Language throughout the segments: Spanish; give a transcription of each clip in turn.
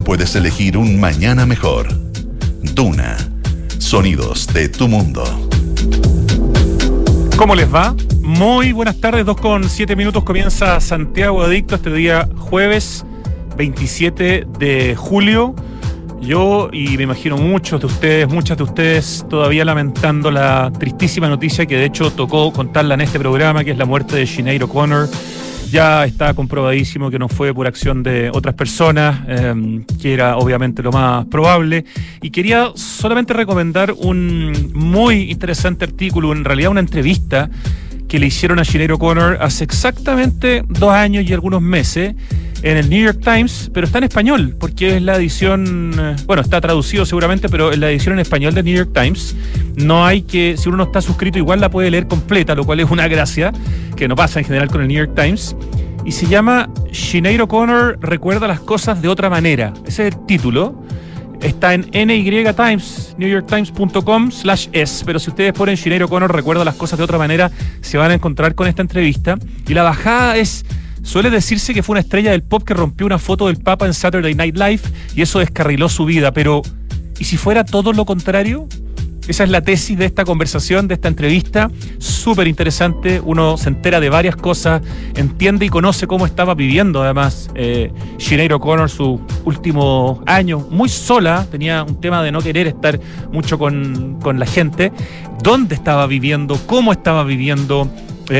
puedes elegir un mañana mejor. Duna. Sonidos de tu mundo. ¿Cómo les va? Muy buenas tardes, 2:07 comienza Santiago Adicto este día jueves 27 de julio. Yo y me imagino muchas de ustedes todavía lamentando la tristísima noticia que de hecho tocó contarla en este programa, que es la muerte de Sinéad O'Connor. Ya está comprobadísimo que no fue por acción de otras personas, que era obviamente lo más probable. Y quería solamente recomendar un muy interesante artículo, en realidad una entrevista que le hicieron a Sinéad O'Connor hace exactamente 2 años y algunos meses en el New York Times, pero está en español, porque es la edición, bueno, está traducido seguramente, pero es la edición en español del New York Times. No hay que, si uno no está suscrito, igual la puede leer completa, lo cual es una gracia, que no pasa en general con el New York Times. Y se llama Sinéad O'Connor recuerda las cosas de otra manera. Ese es el título. Está en NY Times, newyorktimes.com/es, pero si ustedes ponen Sinéad O'Connor recuerda las cosas de otra manera, se van a encontrar con esta entrevista. Y la bajada suele decirse que fue una estrella del pop que rompió una foto del Papa en Saturday Night Live y eso descarriló su vida, pero ¿y si fuera todo lo contrario? Esa es la tesis de esta conversación, de esta entrevista, súper interesante. Uno se entera de varias cosas, entiende y conoce cómo estaba viviendo además Sinéad O'Connor su último año, muy sola, tenía un tema de no querer estar mucho con la gente, dónde estaba viviendo, cómo estaba viviendo.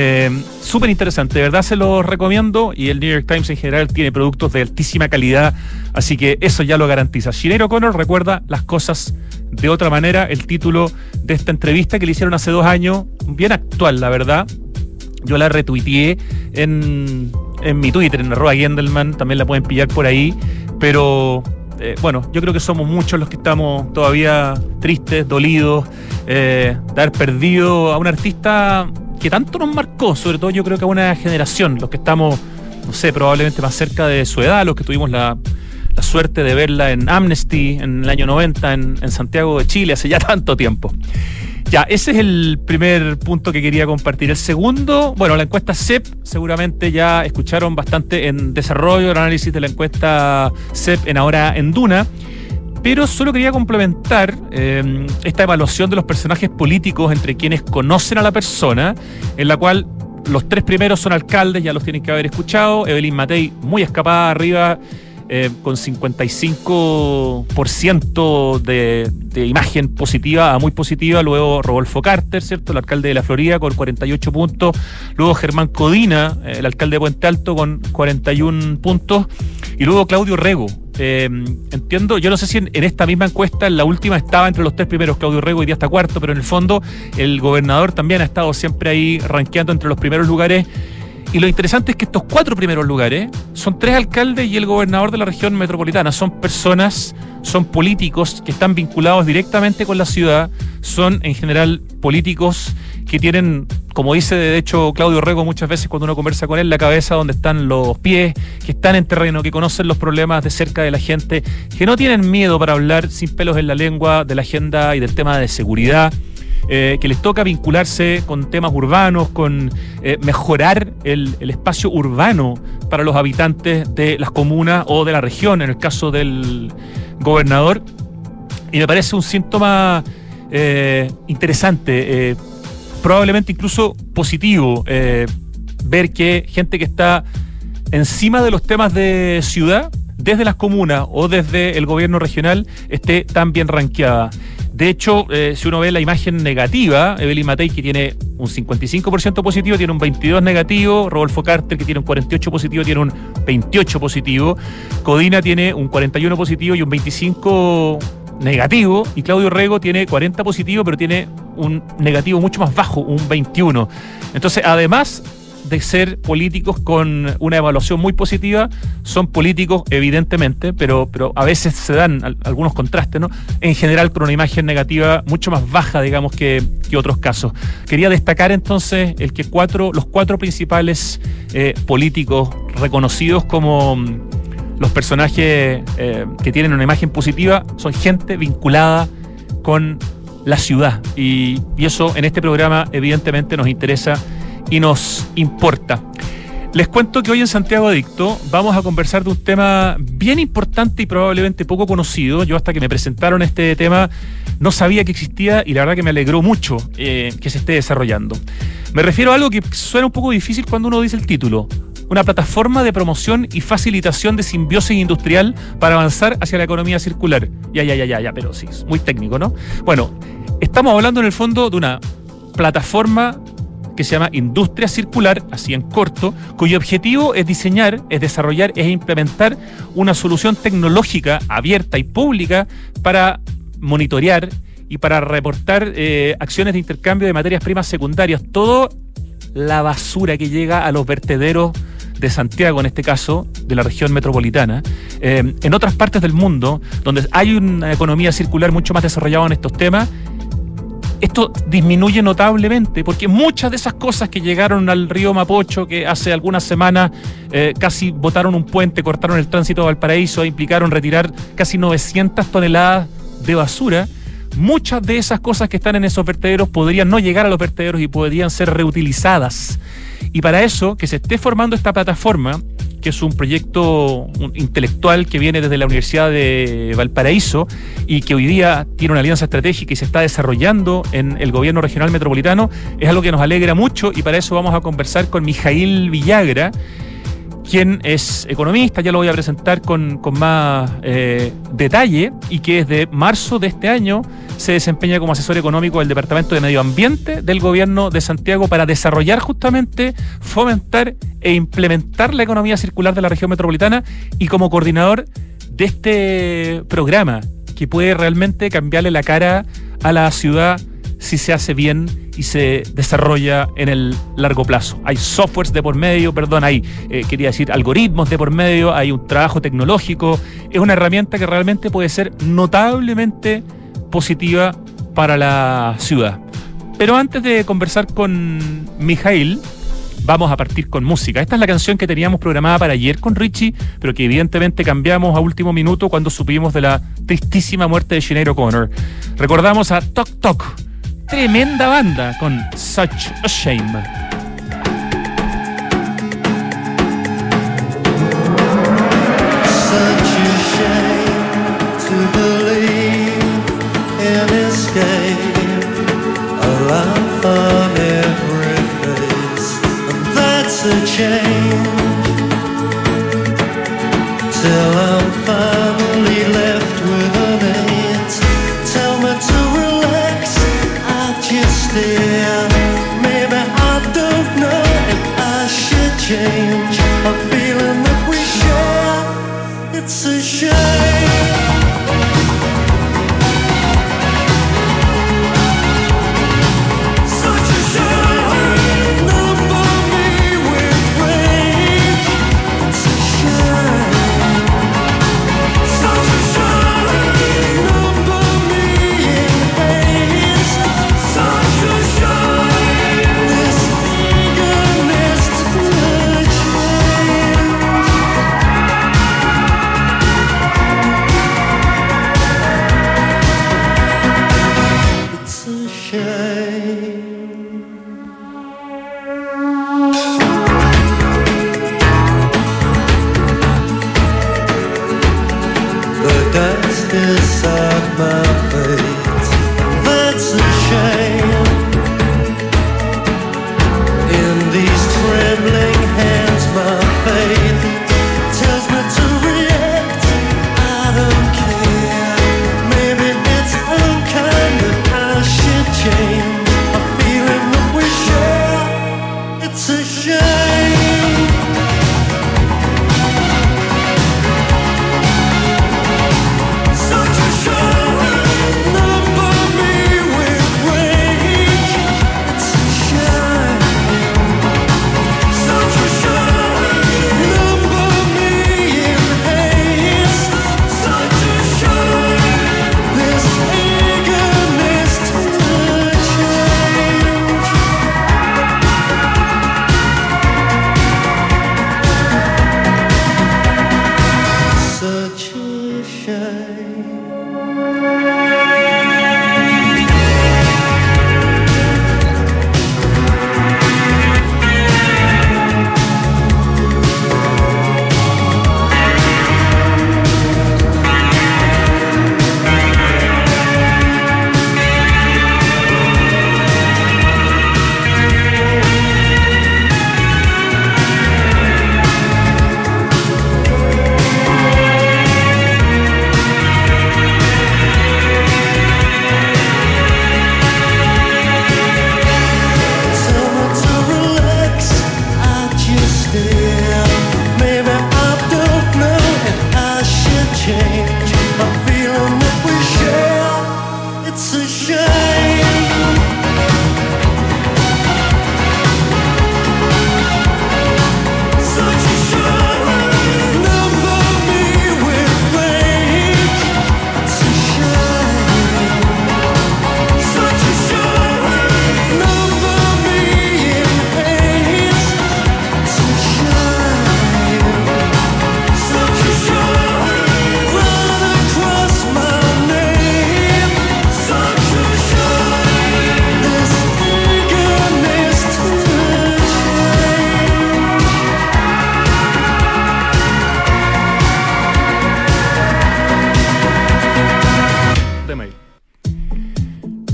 Súper interesante, de verdad se los recomiendo, y el New York Times en general tiene productos de altísima calidad, así que eso ya lo garantiza. Sinéad O'Connor recuerda las cosas de otra manera, el título de esta entrevista que le hicieron hace 2 años, bien actual la verdad. Yo la retuiteé en mi Twitter, en @Gendelman, también la pueden pillar por ahí, pero bueno, yo creo que somos muchos los que estamos todavía tristes, dolidos, de haber perdido a un artista que tanto nos marcó, sobre todo yo creo que a una generación, los que estamos, no sé, probablemente más cerca de su edad, los que tuvimos la suerte de verla en Amnesty en el año 90 en Santiago de Chile, hace ya tanto tiempo. Ya, ese es el primer punto que quería compartir. El segundo, bueno, la encuesta CEP, seguramente ya escucharon bastante en desarrollo, el análisis de la encuesta CEP en Ahora en Duna, pero solo quería complementar esta evaluación de los personajes políticos entre quienes conocen a la persona, en la cual los 3 primeros son alcaldes, ya los tienen que haber escuchado. Evelyn Matei, muy escapada arriba, con 55% de imagen positiva a muy positiva. Luego Rodolfo Carter, ¿cierto?, el alcalde de la Florida, con 48 puntos. Luego Germán Codina, el alcalde de Puente Alto, con 41 puntos. Y luego Claudio Rego. Entiendo, yo no sé si en esta misma encuesta, en la última, estaba entre los 3 primeros Claudio Rego, hoy día está 4º, pero en el fondo el gobernador también ha estado siempre ahí rankeando entre los primeros lugares. Y lo interesante es que estos 4 primeros lugares son 3 alcaldes y el gobernador de la región metropolitana. Son personas, son políticos que están vinculados directamente con la ciudad, son en general políticos que tienen, como dice de hecho Claudio Rego muchas veces cuando uno conversa con él, la cabeza donde están los pies, que están en terreno, que conocen los problemas de cerca de la gente, que no tienen miedo para hablar sin pelos en la lengua de la agenda y del tema de seguridad. Que les toca vincularse con temas urbanos, con mejorar el espacio urbano para los habitantes de las comunas o de la región, en el caso del gobernador. Y me parece un síntoma interesante, probablemente incluso positivo, ver que gente que está encima de los temas de ciudad, desde las comunas o desde el gobierno regional, esté tan bien rankeada. De hecho, si uno ve la imagen negativa, Evelyn Matei, que tiene un 55% positivo, tiene un 22% negativo. Rodolfo Carter, que tiene un 48% positivo, tiene un 28% positivo. Codina tiene un 41% positivo y un 25% negativo. Y Claudio Rego tiene 40% positivo, pero tiene un negativo mucho más bajo, un 21%. Entonces, además de ser políticos con una evaluación muy positiva, son políticos evidentemente, pero a veces se dan algunos contrastes, ¿no? En general con una imagen negativa mucho más baja, digamos, que otros casos. Quería destacar entonces el que los 4 principales políticos reconocidos como los personajes que tienen una imagen positiva son gente vinculada con la ciudad, y eso en este programa evidentemente nos interesa y nos importa. Les cuento que hoy en Santiago Adicto vamos a conversar de un tema bien importante y probablemente poco conocido. Yo hasta que me presentaron este tema no sabía que existía y la verdad que me alegró mucho que se esté desarrollando. Me refiero a algo que suena un poco difícil cuando uno dice el título. Una plataforma de promoción y facilitación de simbiosis industrial para avanzar hacia la economía circular. Ya, pero sí, es muy técnico, ¿no? Bueno, estamos hablando en el fondo de una plataforma que se llama Industria Circular, así en corto, cuyo objetivo es diseñar, es desarrollar, es implementar una solución tecnológica abierta y pública para monitorear y para reportar acciones de intercambio de materias primas secundarias. Toda la basura que llega a los vertederos de Santiago, en este caso, de la región metropolitana, en otras partes del mundo, donde hay una economía circular mucho más desarrollada en estos temas, esto disminuye notablemente, porque muchas de esas cosas que llegaron al río Mapocho, que hace algunas semanas casi botaron un puente, cortaron el tránsito a Valparaíso, implicaron retirar casi 900 toneladas de basura, muchas de esas cosas que están en esos vertederos podrían no llegar a los vertederos y podrían ser reutilizadas. Y para eso, que se esté formando esta plataforma, que es un proyecto intelectual que viene desde la Universidad de Valparaíso y que hoy día tiene una alianza estratégica y se está desarrollando en el gobierno regional metropolitano, es algo que nos alegra mucho y para eso vamos a conversar con Mijaíl Villagra, quien es economista, ya lo voy a presentar con más detalle, y que desde marzo de este año se desempeña como asesor económico del Departamento de Medio Ambiente del Gobierno de Santiago para desarrollar justamente, fomentar e implementar la economía circular de la región metropolitana y como coordinador de este programa que puede realmente cambiarle la cara a la ciudad si se hace bien y se desarrolla en el largo plazo. Hay softwares de por medio, hay, algoritmos de por medio, hay un trabajo tecnológico, es una herramienta que realmente puede ser notablemente positiva para la ciudad. Pero antes de conversar con Mijaíl, vamos a partir con música. Esta es la canción que teníamos programada para ayer con Richie, pero que evidentemente cambiamos a último minuto cuando supimos de la tristísima muerte de Sinéad O'Connor. Recordamos a Tok Tok, tremenda banda con Such a Shame.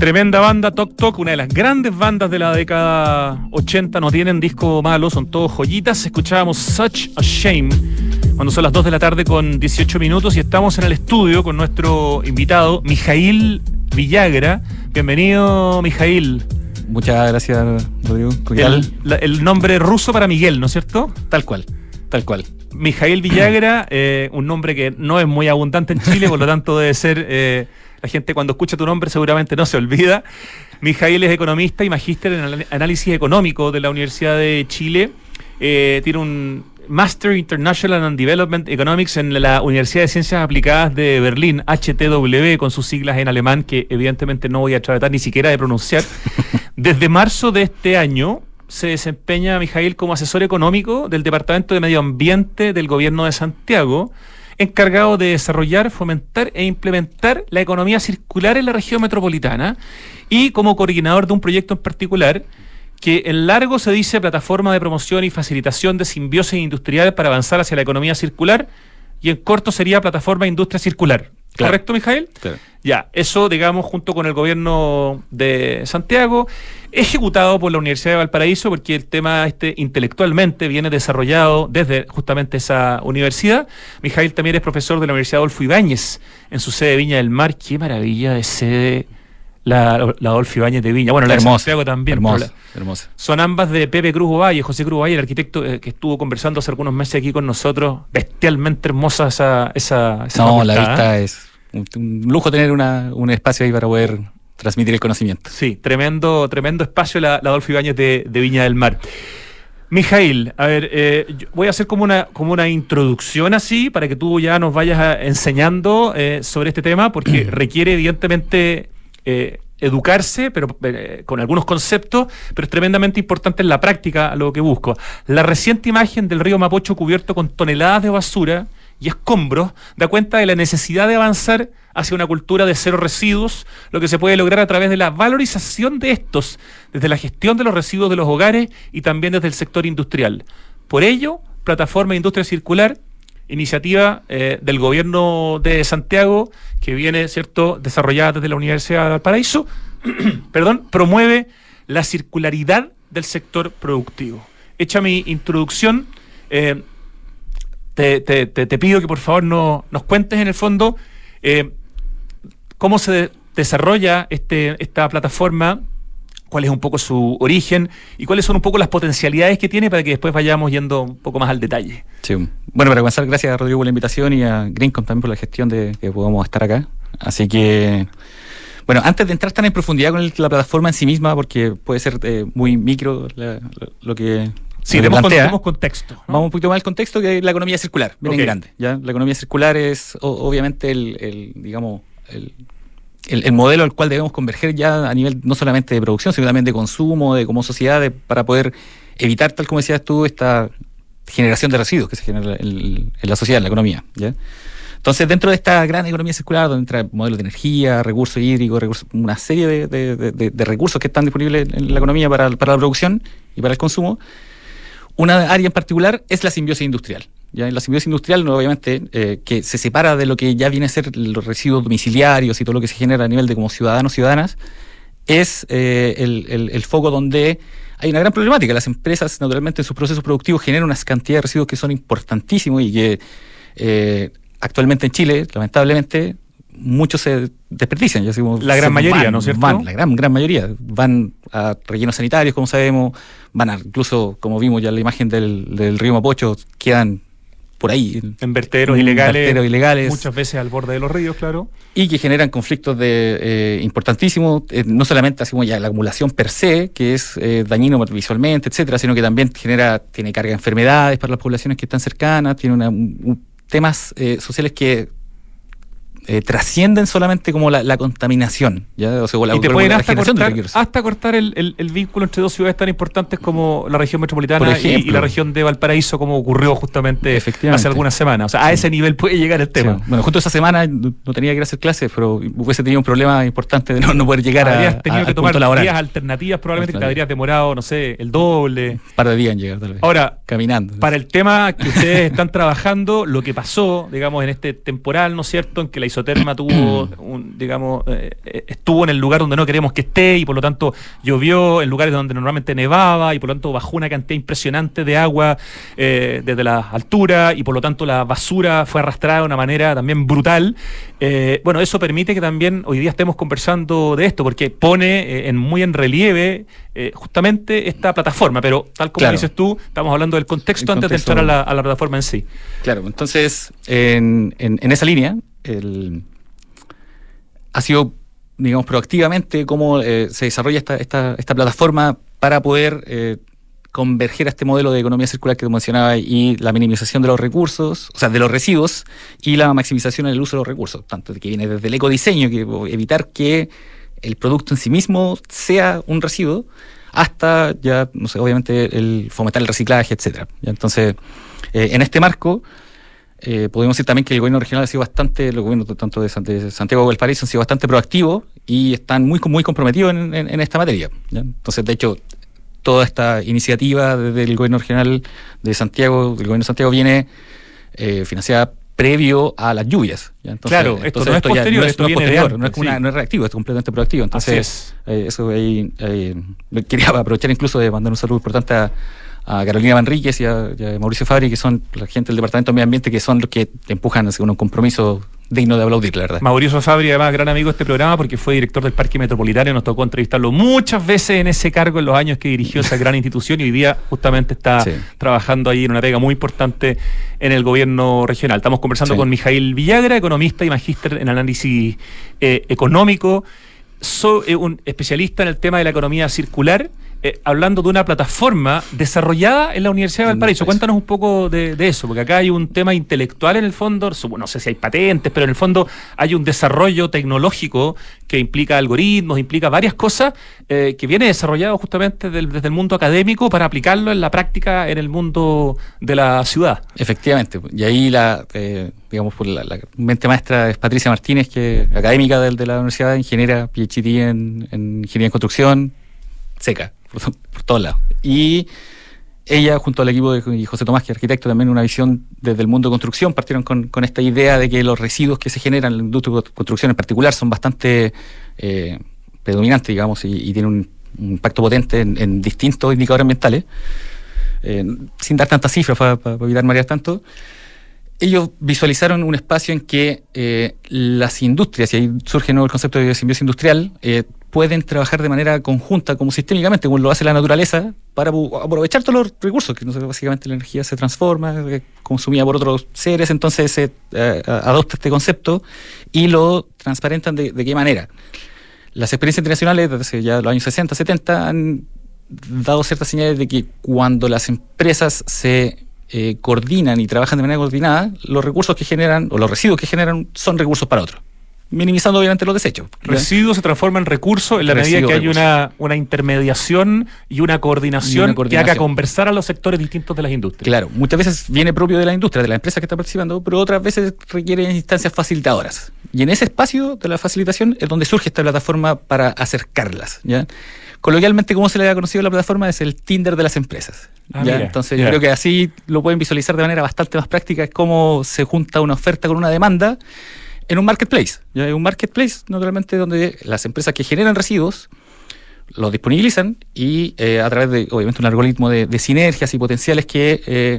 Tremenda banda, Tok Tok, una de las grandes bandas de la década 80. No tienen disco malo, son todos joyitas. Escuchábamos Such a Shame cuando son las 2 de la tarde con 18 minutos y estamos en el estudio con nuestro invitado, Mijail Villagra. Bienvenido, Mijail. Muchas gracias, Rodrigo. El nombre ruso para Miguel, ¿no es cierto? Tal cual. Mijail Villagra, un nombre que no es muy abundante en Chile, por lo tanto debe ser... la gente cuando escucha tu nombre seguramente no se olvida. Mijail es economista y magíster en análisis económico de la Universidad de Chile. Tiene un Master International and Development Economics en la Universidad de Ciencias Aplicadas de Berlín, HTW, con sus siglas en alemán, que evidentemente no voy a tratar ni siquiera de pronunciar. Desde marzo de este año se desempeña Mijail como asesor económico del Departamento de Medio Ambiente del Gobierno de Santiago, encargado de desarrollar, fomentar e implementar la economía circular en la región metropolitana y como coordinador de un proyecto en particular que en largo se dice Plataforma de Promoción y Facilitación de Simbiosis Industrial para avanzar hacia la economía circular, y en corto sería Plataforma Industria Circular. Claro. ¿Correcto, Mijail? Claro. Ya, eso, digamos, junto con el gobierno de Santiago, ejecutado por la Universidad de Valparaíso, porque el tema intelectualmente viene desarrollado desde justamente esa universidad. Mijail también es profesor de la Universidad Adolfo Ibáñez, en su sede de Viña del Mar. Qué maravilla de sede la Adolfo Ibáñez de Viña. Bueno, la de Santiago también. Hermosa. Son ambas de Pepe Cruz Ovalle, José Cruz Ovalle, el arquitecto que estuvo conversando hace algunos meses aquí con nosotros. Bestialmente hermosa esa No, la vista es un lujo tener un espacio ahí para poder transmitir el conocimiento. Sí, tremendo espacio la Adolfo Ibáñez de Viña del Mar. Mijail, a ver, voy a hacer como una introducción así para que tú ya nos vayas enseñando sobre este tema, porque requiere evidentemente educarse, pero con algunos conceptos, pero es tremendamente importante en la práctica a lo que busco. La reciente imagen del río Mapocho cubierto con toneladas de basura y escombros da cuenta de la necesidad de avanzar hacia una cultura de cero residuos, lo que se puede lograr a través de la valorización de estos, desde la gestión de los residuos de los hogares y también desde el sector industrial. Por ello, Plataforma Industria Circular, iniciativa del gobierno de Santiago, que viene, ¿cierto?, desarrollada desde la Universidad de Valparaíso, promueve la circularidad del sector productivo. Hecha mi introducción, te pido que por favor nos cuentes en el fondo cómo se desarrolla esta plataforma, cuál es un poco su origen y cuáles son un poco las potencialidades que tiene, para que después vayamos yendo un poco más al detalle. Sí. Bueno, para comenzar, gracias a Rodrigo por la invitación y a Greencom también por la gestión de que podamos estar acá. Así que, bueno, antes de entrar tan en profundidad con la plataforma en sí misma, porque puede ser muy micro lo que... Sí, demos contexto, ¿no? Vamos un poquito más al contexto, que es la economía circular, bien grande. ¿Ya? La economía circular es obviamente el modelo al cual debemos converger ya a nivel no solamente de producción, sino también de consumo, de como sociedad, para poder evitar, tal como decías tú, esta generación de residuos que se genera en la sociedad, en la economía. ¿Ya? Entonces, dentro de esta gran economía circular, donde entra modelos de energía, recursos hídricos, una serie de recursos que están disponibles en la economía para la producción y para el consumo, una área en particular es la simbiosis industrial. Ya en la simbiosis industrial, obviamente, que se separa de lo que ya viene a ser los residuos domiciliarios y todo lo que se genera a nivel de como ciudadanos, ciudadanas, es el foco donde hay una gran problemática. Las empresas, naturalmente, en sus procesos productivos generan unas cantidades de residuos que son importantísimos y que actualmente en Chile, lamentablemente, muchos se desperdician. Ya decimos, la gran mayoría, ¿no es cierto? La gran mayoría. Van a rellenos sanitarios, como sabemos, incluso, como vimos ya en la imagen del río Mapocho, quedan por ahí en vertederos ilegales, muchas veces al borde de los ríos, claro, y que generan conflictos importantísimos, no solamente así como ya la acumulación per se, que es dañino visualmente, etcétera, sino que también tiene carga de enfermedades para las poblaciones que están cercanas, tiene temas sociales que trascienden solamente como la contaminación, ¿ya? O sea, y te pueden hasta cortar el vínculo entre dos ciudades tan importantes como la región metropolitana y la región de Valparaíso, como ocurrió justamente hace algunas semanas. O sea, a ese nivel puede llegar el tema. Sí. Bueno, justo esa semana no tenía que ir a hacer clases, pero hubiese tenido un problema importante de no poder llegar habrías tenido que tomar vías alternativas, probablemente que te habrías demorado, no sé, el doble. Un par de días en llegar, tal vez. Ahora, caminando. Para el tema que ustedes están trabajando, lo que pasó, digamos, en este temporal, ¿no es cierto?, en que la Isoterma tuvo, estuvo en el lugar donde no queremos que esté y por lo tanto llovió en lugares donde normalmente nevaba y por lo tanto bajó una cantidad impresionante de agua desde la altura y por lo tanto la basura fue arrastrada de una manera también brutal. Bueno, eso permite que también hoy día estemos conversando de esto porque pone muy en relieve justamente esta plataforma, pero tal como dices tú, estamos hablando del contexto antes de entrar a la plataforma en sí. Claro, entonces en esa línea ha sido, digamos, proactivamente cómo se desarrolla esta plataforma para poder converger a este modelo de economía circular que mencionaba y la minimización de los recursos, o sea, de los residuos y la maximización en el uso de los recursos, tanto que viene desde el ecodiseño, que evitar que el producto en sí mismo sea un residuo, hasta ya, no sé, obviamente el fomentar el reciclaje, etcétera. Entonces, en este marco, podemos decir también que el gobierno regional ha sido bastante, los gobiernos tanto de Santiago como Valparaíso han sido bastante proactivos y están muy comprometidos en esta materia, ¿ya? Entonces, de hecho, toda esta iniciativa desde el gobierno regional de Santiago, el gobierno de Santiago viene financiada previo a las lluvias, ¿ya? Entonces, claro, esto no es posterior, esto viene de antes, no es reactivo, es completamente proactivo. Entonces, eso ahí quería aprovechar incluso de mandar un saludo importante a Carolina Manríquez y a Mauricio Fabri, que son la gente del Departamento de Medio Ambiente, que son los que empujan hacia un compromiso digno de aplaudir, la verdad. Mauricio Fabri, además, gran amigo de este programa, porque fue director del Parque Metropolitano y nos tocó entrevistarlo muchas veces en ese cargo en los años que dirigió esa gran institución y hoy día justamente está trabajando ahí en una pega muy importante en el gobierno regional. Estamos conversando con Mijail Villagra, economista y magíster en análisis económico, un especialista en el tema de la economía circular, hablando de una plataforma desarrollada en la Universidad de Valparaíso. Cuéntanos un poco de eso, porque acá hay un tema intelectual en el fondo, no sé si hay patentes, pero en el fondo hay un desarrollo tecnológico que implica algoritmos, implica varias cosas, que viene desarrollado justamente desde el mundo académico para aplicarlo en la práctica en el mundo de la ciudad. Efectivamente, y ahí la mente maestra es Patricia Martínez, que es académica de la universidad, ingeniera, PhD en ingeniería en construcción, seca, por todos lados. Y ella, junto al equipo de José Tomás, que es arquitecto, también una visión desde el mundo de construcción, partieron con esta idea de que los residuos que se generan en la industria de construcción en particular son bastante predominantes, digamos, y tienen un impacto potente en distintos indicadores ambientales. Sin dar tantas cifras para evitar marear tanto, ellos visualizaron un espacio en que las industrias, y ahí surge el concepto de simbiosis industrial, pueden trabajar de manera conjunta, como sistémicamente, como lo hace la naturaleza, para aprovechar todos los recursos, que básicamente la energía se transforma, consumida por otros seres, entonces se adopta este concepto y lo transparentan de qué manera. Las experiencias internacionales, desde ya los años 60, 70, han dado ciertas señales de que cuando las empresas se coordinan y trabajan de manera coordinada, los recursos que generan, o los residuos que generan, son recursos para otros, minimizando obviamente los desechos. Residuos se transforman en recursos en la medida que hay una intermediación y una coordinación que haga conversar a los sectores distintos de las industrias. Claro, muchas veces viene propio de la industria, de la empresa que está participando, pero otras veces requiere instancias facilitadoras. Y en ese espacio de la facilitación es donde surge esta plataforma para acercarlas, ¿ya? Coloquialmente, como se le ha conocido a la plataforma, es el Tinder de las empresas. Entonces, yo creo que así lo pueden visualizar de manera bastante más práctica, es cómo se junta una oferta con una demanda en un marketplace. ¿Ya? Un marketplace, naturalmente, donde las empresas que generan residuos los disponibilizan y a través de, obviamente, un algoritmo de sinergias y potenciales que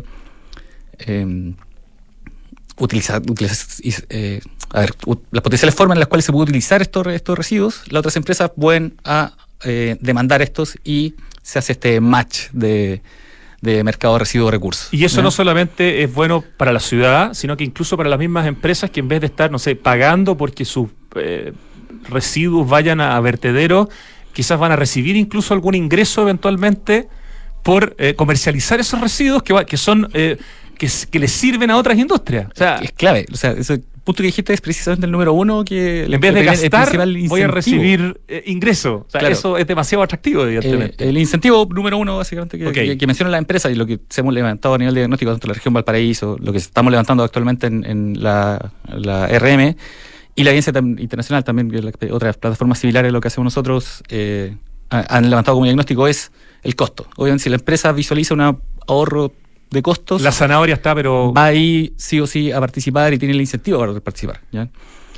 las potenciales formas en las cuales se puede utilizar estos residuos, las otras empresas pueden demandar estos y se hace este match de mercado de residuos recursos. Y eso no solamente es bueno para la ciudad, sino que incluso para las mismas empresas que en vez de estar, no sé, pagando porque sus residuos vayan a vertederos, quizás van a recibir incluso algún ingreso eventualmente por comercializar esos residuos que son que les sirven a otras industrias. O sea, es clave. O sea, ese punto que dijiste es precisamente el número uno, que en vez de gastar voy a recibir ingresos. O sea, claro, eso es demasiado atractivo, evidentemente. El incentivo número uno, básicamente, que menciona la empresa y lo que hemos levantado a nivel de diagnóstico tanto en la región Valparaíso, lo que estamos levantando actualmente en la RM y la agencia internacional también, que otras plataformas similares a lo que hacemos nosotros han levantado como diagnóstico, es el costo. Obviamente, si la empresa visualiza un ahorro de costos, la zanahoria está, pero va ahí sí o sí a participar y tiene el incentivo para participar, ¿ya?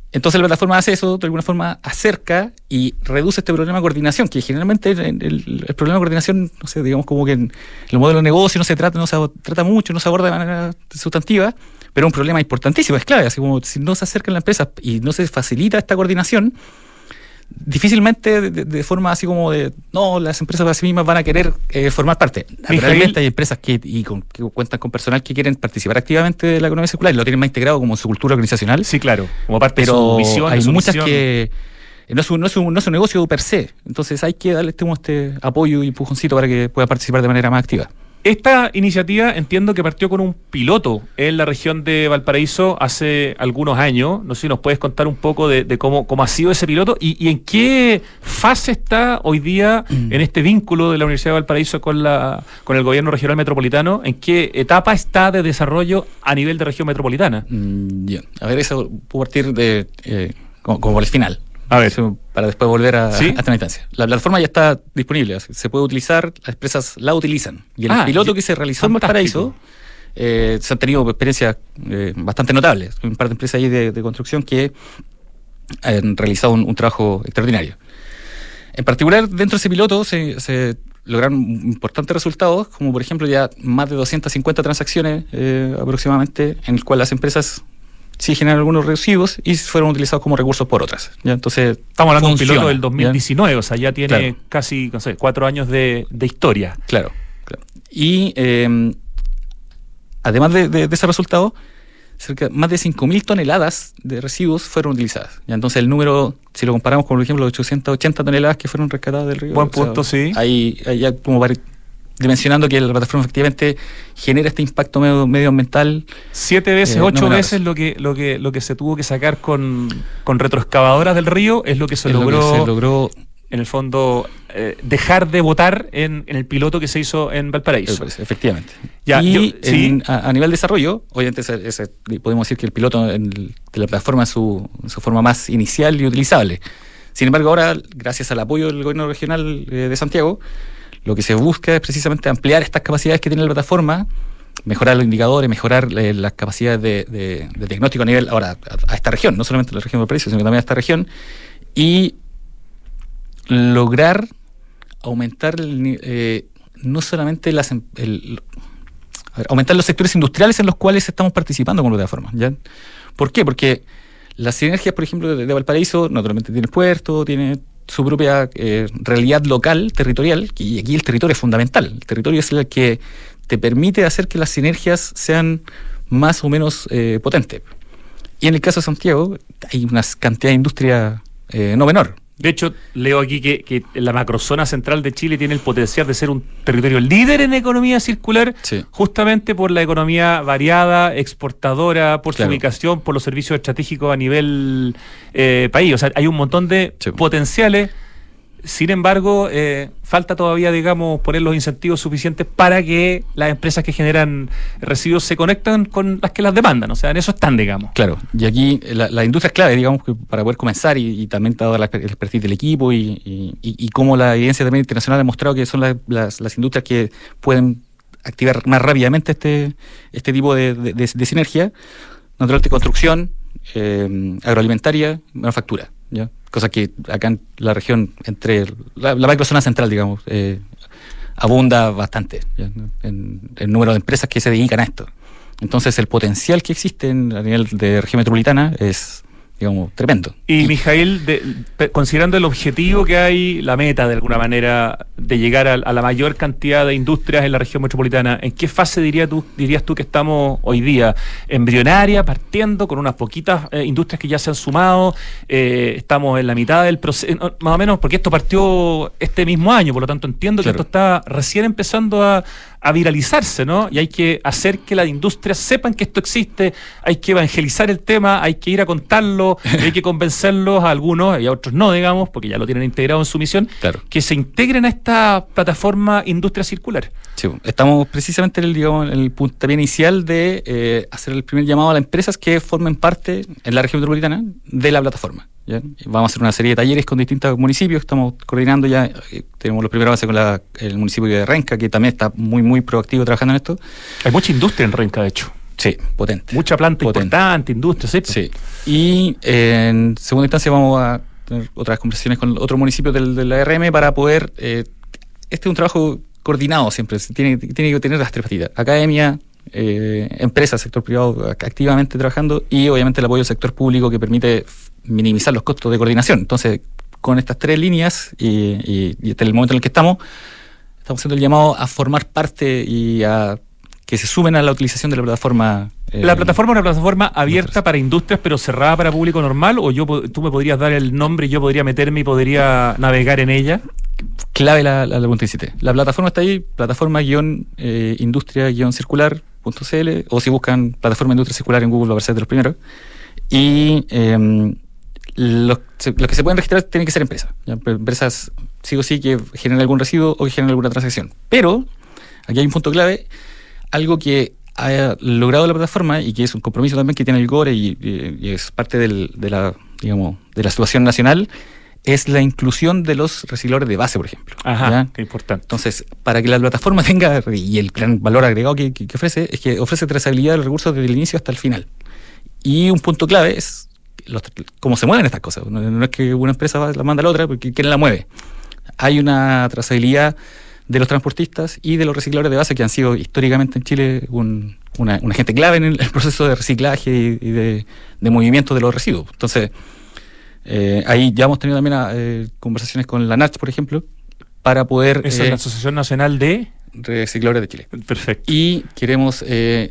Entonces la plataforma hace eso, de alguna forma acerca y reduce este problema de coordinación, que generalmente el problema de coordinación, no sé, digamos como que en el modelo de negocio no se trata mucho, no se aborda de manera sustantiva, pero es un problema importantísimo, es clave, así como si no se acercan las empresas y no se facilita esta coordinación, difícilmente de forma así como de, no, las empresas a sí mismas van a querer formar parte. Naturalmente hay empresas que cuentan con personal que quieren participar activamente de la economía circular y lo tienen más integrado como en su cultura organizacional. Sí, claro, como parte pero de su visión. Hay de su muchas misión. que no es un negocio per se, entonces hay que darle este apoyo y empujoncito para que pueda participar de manera más activa. Esta iniciativa entiendo que partió con un piloto en la región de Valparaíso hace algunos años. No sé si nos puedes contar un poco de cómo ha sido ese piloto y en qué fase está hoy día en este vínculo de la Universidad de Valparaíso con el gobierno regional metropolitano. ¿En qué etapa está de desarrollo a nivel de región metropolitana? Bien, a ver, eso puedo partir de como por el final. A ver. Para después volver a ¿Sí? esta instancia. La plataforma ya está disponible, se puede utilizar, las empresas la utilizan. Y el piloto que se realizó en Valparaíso, se han tenido experiencias bastante notables. Un par de empresas ahí de construcción que han realizado un trabajo extraordinario. En particular, dentro de ese piloto se lograron importantes resultados, como por ejemplo ya más de 250 transacciones aproximadamente, en el cual las empresas sí generan algunos residuos y fueron utilizados como recursos por otras. ¿Ya? Entonces, estamos hablando de un piloto del 2019, ¿ya? O sea, ya tiene claro. casi, no sé, 4 años de historia. Claro. Y además de ese resultado, más de 5.000 toneladas de residuos fueron utilizadas. ¿Ya? Entonces el número, si lo comparamos con, por ejemplo, los 880 toneladas que fueron rescatadas del río. Buen punto, sí. Ahí ya como dimensionando que la plataforma efectivamente genera este impacto medioambiental 7 veces, 8 veces lo que se tuvo que sacar con retroexcavadoras del río es lo que se logró en el fondo dejar de botar en el piloto que se hizo en Valparaíso. Efectivamente. Ya, y sí. a nivel de desarrollo, obviamente podemos decir que el piloto de la plataforma es su forma más inicial y utilizable. Sin embargo, ahora, gracias al apoyo del gobierno regional de Santiago, lo que se busca es precisamente ampliar estas capacidades que tiene la plataforma, mejorar los indicadores, mejorar las capacidades de diagnóstico a nivel, ahora, a esta región, no solamente a la región de Valparaíso, sino también a esta región, y lograr aumentar no solamente aumentar los sectores industriales en los cuales estamos participando con la plataforma, ¿ya? ¿Por qué? Porque las sinergias, por ejemplo, de Valparaíso, naturalmente tiene el puerto, tiene su propia realidad local, territorial, y aquí el territorio es fundamental. El territorio es el que te permite hacer que las sinergias sean más o menos potentes. Y en el caso de Santiago hay una cantidad de industria no menor. De hecho, leo aquí que la macrozona central de Chile tiene el potencial de ser un territorio líder en economía circular, sí, justamente por la economía variada, exportadora, por claro, su ubicación, por los servicios estratégicos a nivel país. O sea, hay un montón de sí, potenciales. Sin embargo, falta todavía, digamos, poner los incentivos suficientes para que las empresas que generan residuos se conecten con las que las demandan. O sea, en eso están, digamos. Claro, y aquí la industria es clave, digamos, que para poder comenzar y también dado el expertise del equipo y cómo la evidencia también internacional ha demostrado que son las industrias que pueden activar más rápidamente este tipo de sinergia, naturalmente construcción, agroalimentaria, manufactura, ¿ya? Cosa que acá en la región, entre la macrozona central, digamos, abunda bastante, ¿ya? En el número de empresas que se dedican a esto. Entonces el potencial que existe a nivel de región metropolitana es, digamos, tremendo. Y Mijail, considerando el objetivo que hay, la meta de alguna manera de llegar a la mayor cantidad de industrias en la región metropolitana, ¿en qué fase dirías tú que estamos hoy día? ¿Embrionaria, partiendo con unas poquitas industrias que ya se han sumado? ¿Estamos en la mitad del proceso? Más o menos, porque esto partió este mismo año, por lo tanto entiendo que claro, esto está recién empezando a viralizarse, ¿no? Y hay que hacer que las industrias sepan que esto existe, hay que evangelizar el tema, hay que ir a contarlo, hay que convencerlos a algunos y a otros no, digamos, porque ya lo tienen integrado en su misión, claro, que se integren a esta plataforma Industria Circular. Sí, estamos precisamente en el puntapié inicial de hacer el primer llamado a las empresas que formen parte en la región metropolitana de la plataforma, ¿ya? Vamos a hacer una serie de talleres con distintos municipios, estamos coordinando ya, tenemos los primeros avances con el municipio de Renca, que también está muy, muy proactivo trabajando en esto. Hay mucha industria en Renca, de hecho. Sí, potente. Mucha planta Potente. importante, industria, ¿sí? Sí. Y en segunda instancia vamos a tener otras conversaciones con otros municipios de la ARM para poder... este es un trabajo coordinado siempre, tiene que tener las tres patitas. Academia, empresas, sector privado activamente trabajando y obviamente el apoyo del sector público que permite minimizar los costos de coordinación. Entonces, con estas tres líneas y este es el momento en el que estamos haciendo el llamado a formar parte y a que se sumen a la utilización de la plataforma. ¿La plataforma es una plataforma abierta para industrias pero cerrada para público normal? ¿O tú me podrías dar el nombre y yo podría meterme y podría navegar en ella? Clave la pregunta que hiciste. La plataforma está ahí, plataforma-industria-circular.cl, o si buscan plataforma industria circular en Google va a aparecer de los primeros. Y los que se pueden registrar tienen que ser empresas. ¿Ya? Empresas sí o sí que generen algún residuo o que generen alguna transacción. Pero aquí hay un punto clave, algo que ha logrado la plataforma y que es un compromiso también que tiene el GORE y es parte de la situación nacional, es la inclusión de los recicladores de base, por ejemplo. Ajá, ¿ya? qué importante. Entonces, para que la plataforma tenga, y el gran valor agregado que ofrece, es que ofrece trazabilidad de los recursos desde el inicio hasta el final. Y un punto clave es cómo se mueven estas cosas. No es que una empresa la manda a la otra, porque ¿quién la mueve? Hay una trazabilidad de los transportistas y de los recicladores de base que han sido históricamente en Chile un agente clave en el proceso de reciclaje y de movimiento de los residuos. Entonces, ahí ya hemos tenido también conversaciones con la NACH, por ejemplo, para poder... Esa es la Asociación Nacional de Recicladores de Chile. Perfecto. Y queremos...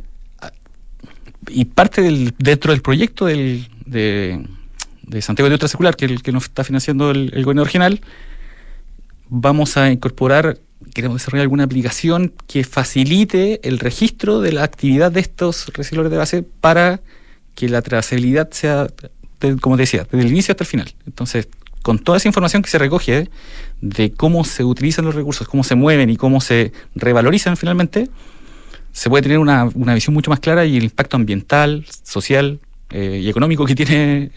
y parte dentro del proyecto de Santiago de Industria Circular, que nos está financiando el gobierno regional, vamos a incorporar... Queremos desarrollar alguna aplicación que facilite el registro de la actividad de estos recicladores de base para que la trazabilidad sea, como te decía, desde el inicio hasta el final. Entonces, con toda esa información que se recoge de cómo se utilizan los recursos, cómo se mueven y cómo se revalorizan finalmente, se puede tener una visión mucho más clara y el impacto ambiental, social y económico que tiene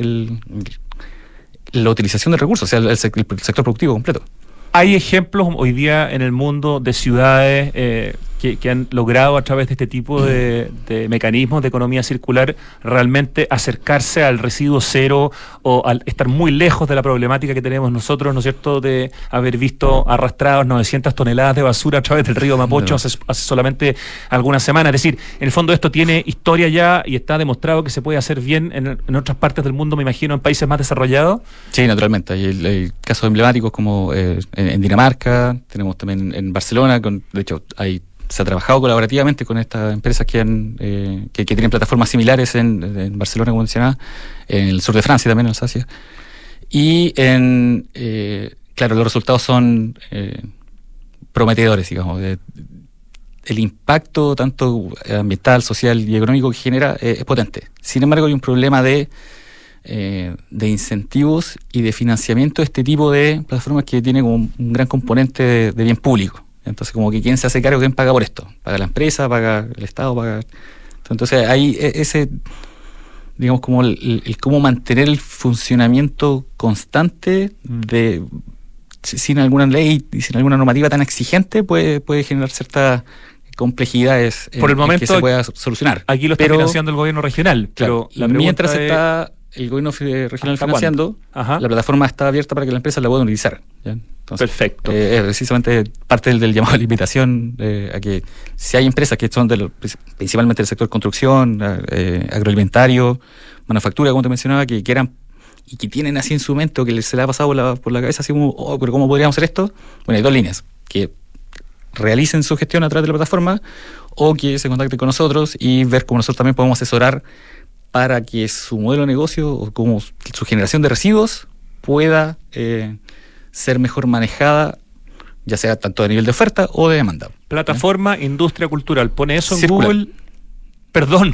la utilización de recursos, o sea, el sector productivo completo. Hay ejemplos hoy día en el mundo de ciudades que han logrado a través de este tipo de mecanismos de economía circular realmente acercarse al residuo cero o al estar muy lejos de la problemática que tenemos nosotros, ¿no es cierto?, de haber visto arrastrados 900 toneladas de basura a través del río Mapocho hace solamente algunas semanas. Es decir, en el fondo esto tiene historia ya y está demostrado que se puede hacer bien en otras partes del mundo, me imagino, en países más desarrollados. Sí, naturalmente. Hay casos emblemáticos como en Dinamarca, tenemos también en Barcelona, de hecho se ha trabajado colaborativamente con estas empresas que tienen plataformas similares en Barcelona, como mencionaba, en el sur de Francia también, en Alsacia. Y claro, los resultados son prometedores, digamos. El impacto tanto ambiental, social y económico que genera es potente. Sin embargo, hay un problema de incentivos y de financiamiento de este tipo de plataformas que tiene como un gran componente de bien público. Entonces, como que quién se hace cargo, quién paga por esto. Paga la empresa, paga el Estado, paga... Entonces, hay digamos, como el cómo mantener el funcionamiento constante sin alguna ley y sin alguna normativa tan exigente puede generar ciertas complejidades por el momento, que se pueda solucionar. Aquí lo está financiando el gobierno regional. Claro, pero mientras está el gobierno regional financiando, la plataforma está abierta para que la empresa la pueda utilizar. ¿Ya? Entonces, perfecto. Es precisamente parte del llamado a la invitación a que si hay empresas que son principalmente del sector construcción, agroalimentario, manufactura, como te mencionaba, que quieran y que tienen así en su mente o que se le ha pasado por la cabeza así como, pero ¿cómo podríamos hacer esto? Bueno, hay dos líneas, que realicen su gestión a través de la plataforma o que se contacten con nosotros y ver cómo nosotros también podemos asesorar para que su modelo de negocio o como su generación de residuos pueda ser mejor manejada, ya sea tanto a nivel de oferta o de demanda. Plataforma Industria Cultural. Pone eso en Circular. Google. Perdón.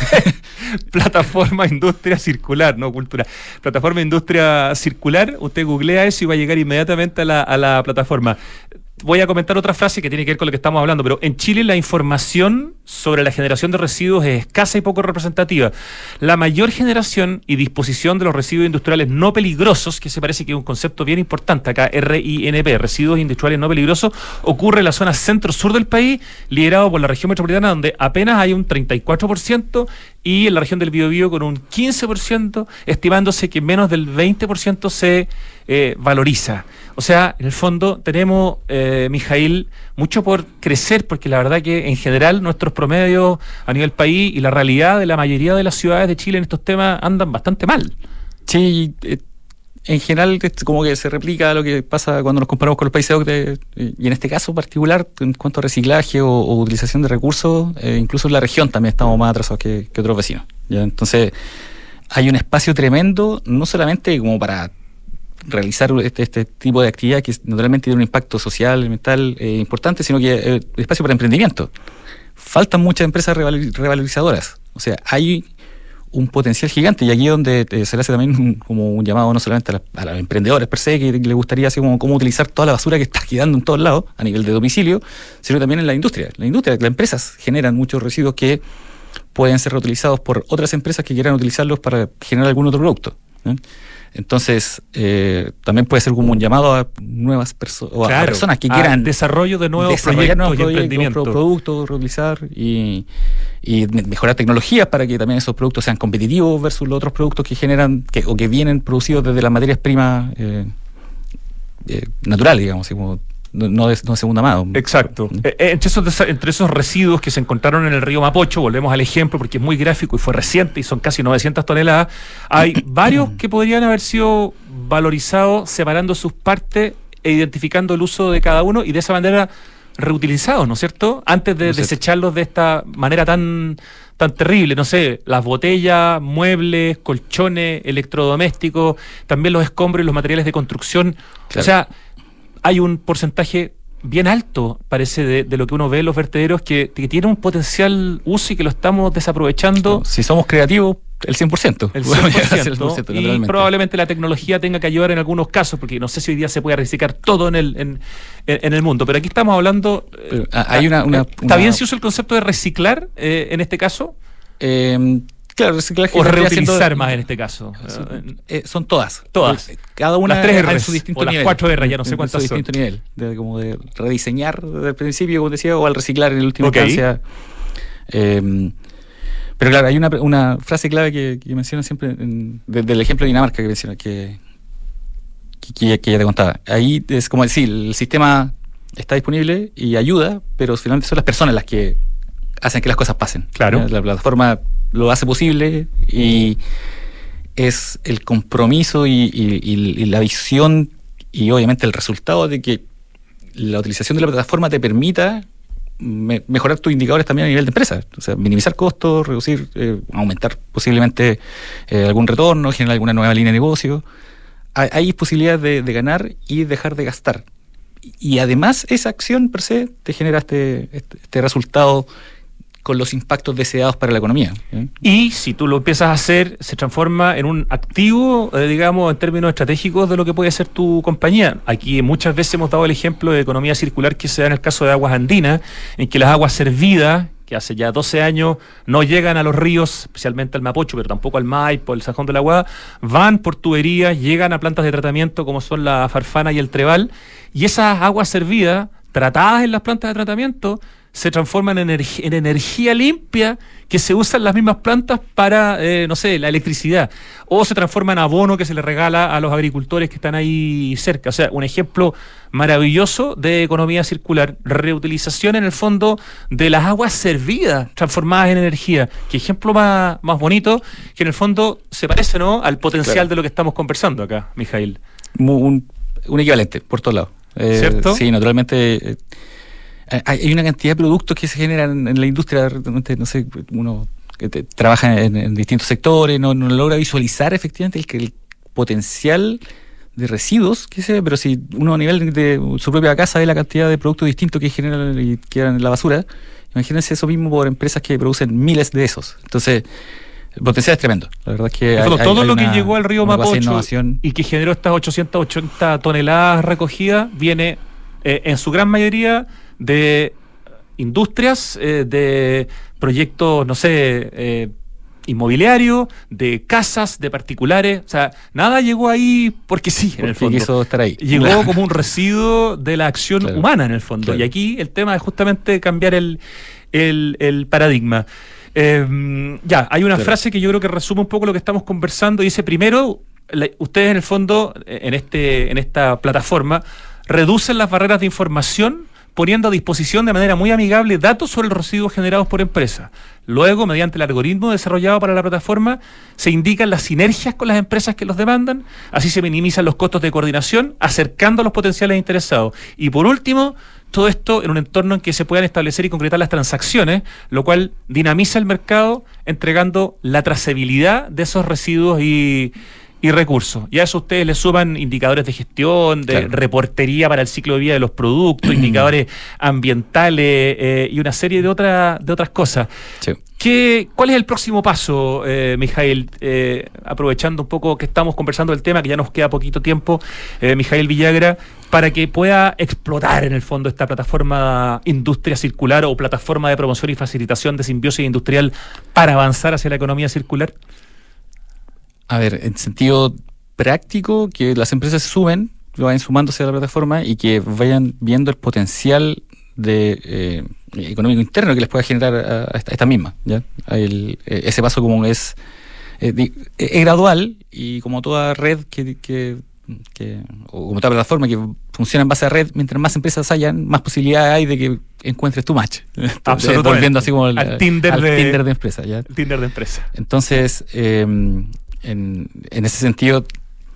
Plataforma Industria Circular, no Cultura. Plataforma Industria Circular. Usted googlea eso y va a llegar inmediatamente a la plataforma. voy a comentar otra frase que tiene que ver con lo que estamos hablando, pero en Chile la información sobre la generación de residuos es escasa y poco representativa. La mayor generación y disposición de los residuos industriales no peligrosos, que se parece que es un concepto bien importante acá, RINP, residuos industriales no peligrosos, ocurre en la zona centro-sur del país, liderado por la región metropolitana, donde apenas hay un 34%, y en la región del Biobío con un 15%, estimándose que menos del 20% se valoriza. O sea, en el fondo tenemos, Mijail, mucho por crecer, porque la verdad que en general nuestros promedios a nivel país y la realidad de la mayoría de las ciudades de Chile en estos temas andan bastante mal. Sí, en general es como que se replica lo que pasa cuando nos comparamos con los países OCDE, y en este caso particular, en cuanto a reciclaje o utilización de recursos, incluso en la región también estamos más atrasados que otros vecinos, ¿ya? Entonces hay un espacio tremendo, no solamente como para realizar este tipo de actividad que naturalmente tiene un impacto social, mental importante, sino que espacio para emprendimiento. Faltan muchas empresas revalorizadoras. O sea, hay un potencial gigante, y aquí es donde se le hace también como un llamado no solamente a los emprendedores per se, que le gustaría así como cómo utilizar toda la basura que está quedando en todos lados a nivel de domicilio, sino también en la industria. Las empresas generan muchos residuos que pueden ser reutilizados por otras empresas que quieran utilizarlos para generar algún otro producto, ¿eh? Entonces, también puede ser como un llamado a nuevas personas, o a personas que quieran desarrollo de nuevos proyectos y emprendimientos, productos, reutilizar y mejorar tecnologías para que también esos productos sean competitivos versus los otros productos que generan o que vienen producidos desde las materias primas naturales, digamos, como no de segunda mano. Exacto. Entre esos residuos que se encontraron en el río Mapocho, volvemos al ejemplo porque es muy gráfico y fue reciente y son casi 900 toneladas, hay varios que podrían haber sido valorizados separando sus partes e identificando el uso de cada uno y de esa manera reutilizados, ¿no es cierto? Antes de desecharlos de esta manera tan terrible, no sé, las botellas, muebles, colchones, electrodomésticos, también los escombros y los materiales de construcción. Claro. O sea, hay un porcentaje bien alto, parece, de lo que uno ve en los vertederos que tiene un potencial uso y que lo estamos desaprovechando. Si somos creativos, el 100%. El 100%, y probablemente la tecnología tenga que ayudar en algunos casos, porque no sé si hoy día se puede reciclar todo en el mundo. Pero aquí estamos hablando... hay ¿Está bien si uso el concepto de reciclar en este caso? Claro, reciclaje. O reutilizar más en este caso. Son todas. Cada una las 3 R en su distinto nivel. Las 4 R, ya no sé cuántas son. Distinto nivel. Como de rediseñar desde el principio, como decía, o al reciclar en la última instancia. Pero claro, hay una frase clave que menciona siempre del ejemplo de Dinamarca que menciona, que ya te contaba. Ahí es como decir, el sistema está disponible y ayuda, pero finalmente son las personas las que hacen que las cosas pasen. Claro. La plataforma lo hace posible y es el compromiso y la visión y obviamente el resultado de que la utilización de la plataforma te permita mejorar tus indicadores también a nivel de empresa, o sea, minimizar costos, reducir, aumentar posiblemente algún retorno, generar alguna nueva línea de negocio. Hay posibilidades de ganar y dejar de gastar, y además esa acción per se te genera este resultado con los impactos deseados para la economía, ¿eh? Y si tú lo empiezas a hacer, se transforma en un activo, digamos, en términos estratégicos de lo que puede ser tu compañía. Aquí muchas veces hemos dado el ejemplo de economía circular que se da en el caso de Aguas Andinas, en que las aguas servidas, que hace ya 12 años no llegan a los ríos, especialmente al Mapocho, pero tampoco al Maipo, el Sajón de la Guada, van por tuberías, llegan a plantas de tratamiento como son la Farfana y el Trebal, y esas aguas servidas, tratadas en las plantas de tratamiento, se transforman en energía limpia que se usa en las mismas plantas para, no sé, la electricidad, o se transforma en abono que se le regala a los agricultores que están ahí cerca. O sea, un ejemplo maravilloso de economía circular, reutilización en el fondo de las aguas servidas transformadas en energía. Qué ejemplo más bonito, que en el fondo se parece, ¿no?, al potencial de lo que estamos conversando acá, Mijail. Un equivalente por todos lados. ¿Cierto? Sí, naturalmente... hay una cantidad de productos que se generan en la industria, no sé, uno que trabaja en distintos sectores, no logra visualizar efectivamente el potencial de residuos que se, pero si uno a nivel de su propia casa ve la cantidad de productos distintos que generan y quedan en la basura, imagínense eso mismo por empresas que producen miles de esos. Entonces, el potencial es tremendo. La verdad es que todo lo que llegó al río Mapocho y que generó estas 880 toneladas recogidas viene en su gran mayoría de industrias, de proyectos, no sé, inmobiliario, de casas, de particulares. O sea, nada llegó ahí porque sí, en el fondo. Quiso estar ahí. Llegó como un residuo de la acción humana, en el fondo. Claro. Y aquí el tema es justamente cambiar el paradigma. Hay una frase que yo creo que resume un poco lo que estamos conversando. Dice, primero, ustedes en el fondo, en esta plataforma, reducen las barreras de información poniendo a disposición de manera muy amigable datos sobre los residuos generados por empresas. Luego, mediante el algoritmo desarrollado para la plataforma, se indican las sinergias con las empresas que los demandan, así se minimizan los costos de coordinación, acercando a los potenciales interesados. Y por último, todo esto en un entorno en que se puedan establecer y concretar las transacciones, lo cual dinamiza el mercado, entregando la trazabilidad de esos residuos y recursos. Y a eso ustedes le suman indicadores de gestión, de reportería para el ciclo de vida de los productos, indicadores ambientales y una serie de otras cosas. Sí. ¿Cuál es el próximo paso, Mijail? Aprovechando un poco que estamos conversando del tema, que ya nos queda poquito tiempo, Mijail Villagra, para que pueda explotar en el fondo esta plataforma Industria Circular o plataforma de promoción y facilitación de simbiosis industrial para avanzar hacia la economía circular. A ver, en sentido práctico, que las empresas se sumen, vayan sumándose a la plataforma y que vayan viendo el potencial de económico interno que les pueda generar a esta misma, ¿ya? Ese paso como es gradual, y como toda red o como toda plataforma que funciona en base a red, mientras más empresas hayan, más posibilidades hay de que encuentres tu match. Absolutamente. Volviendo así como al Tinder de empresa, ¿ya? El Tinder de empresa. Entonces, en ese sentido,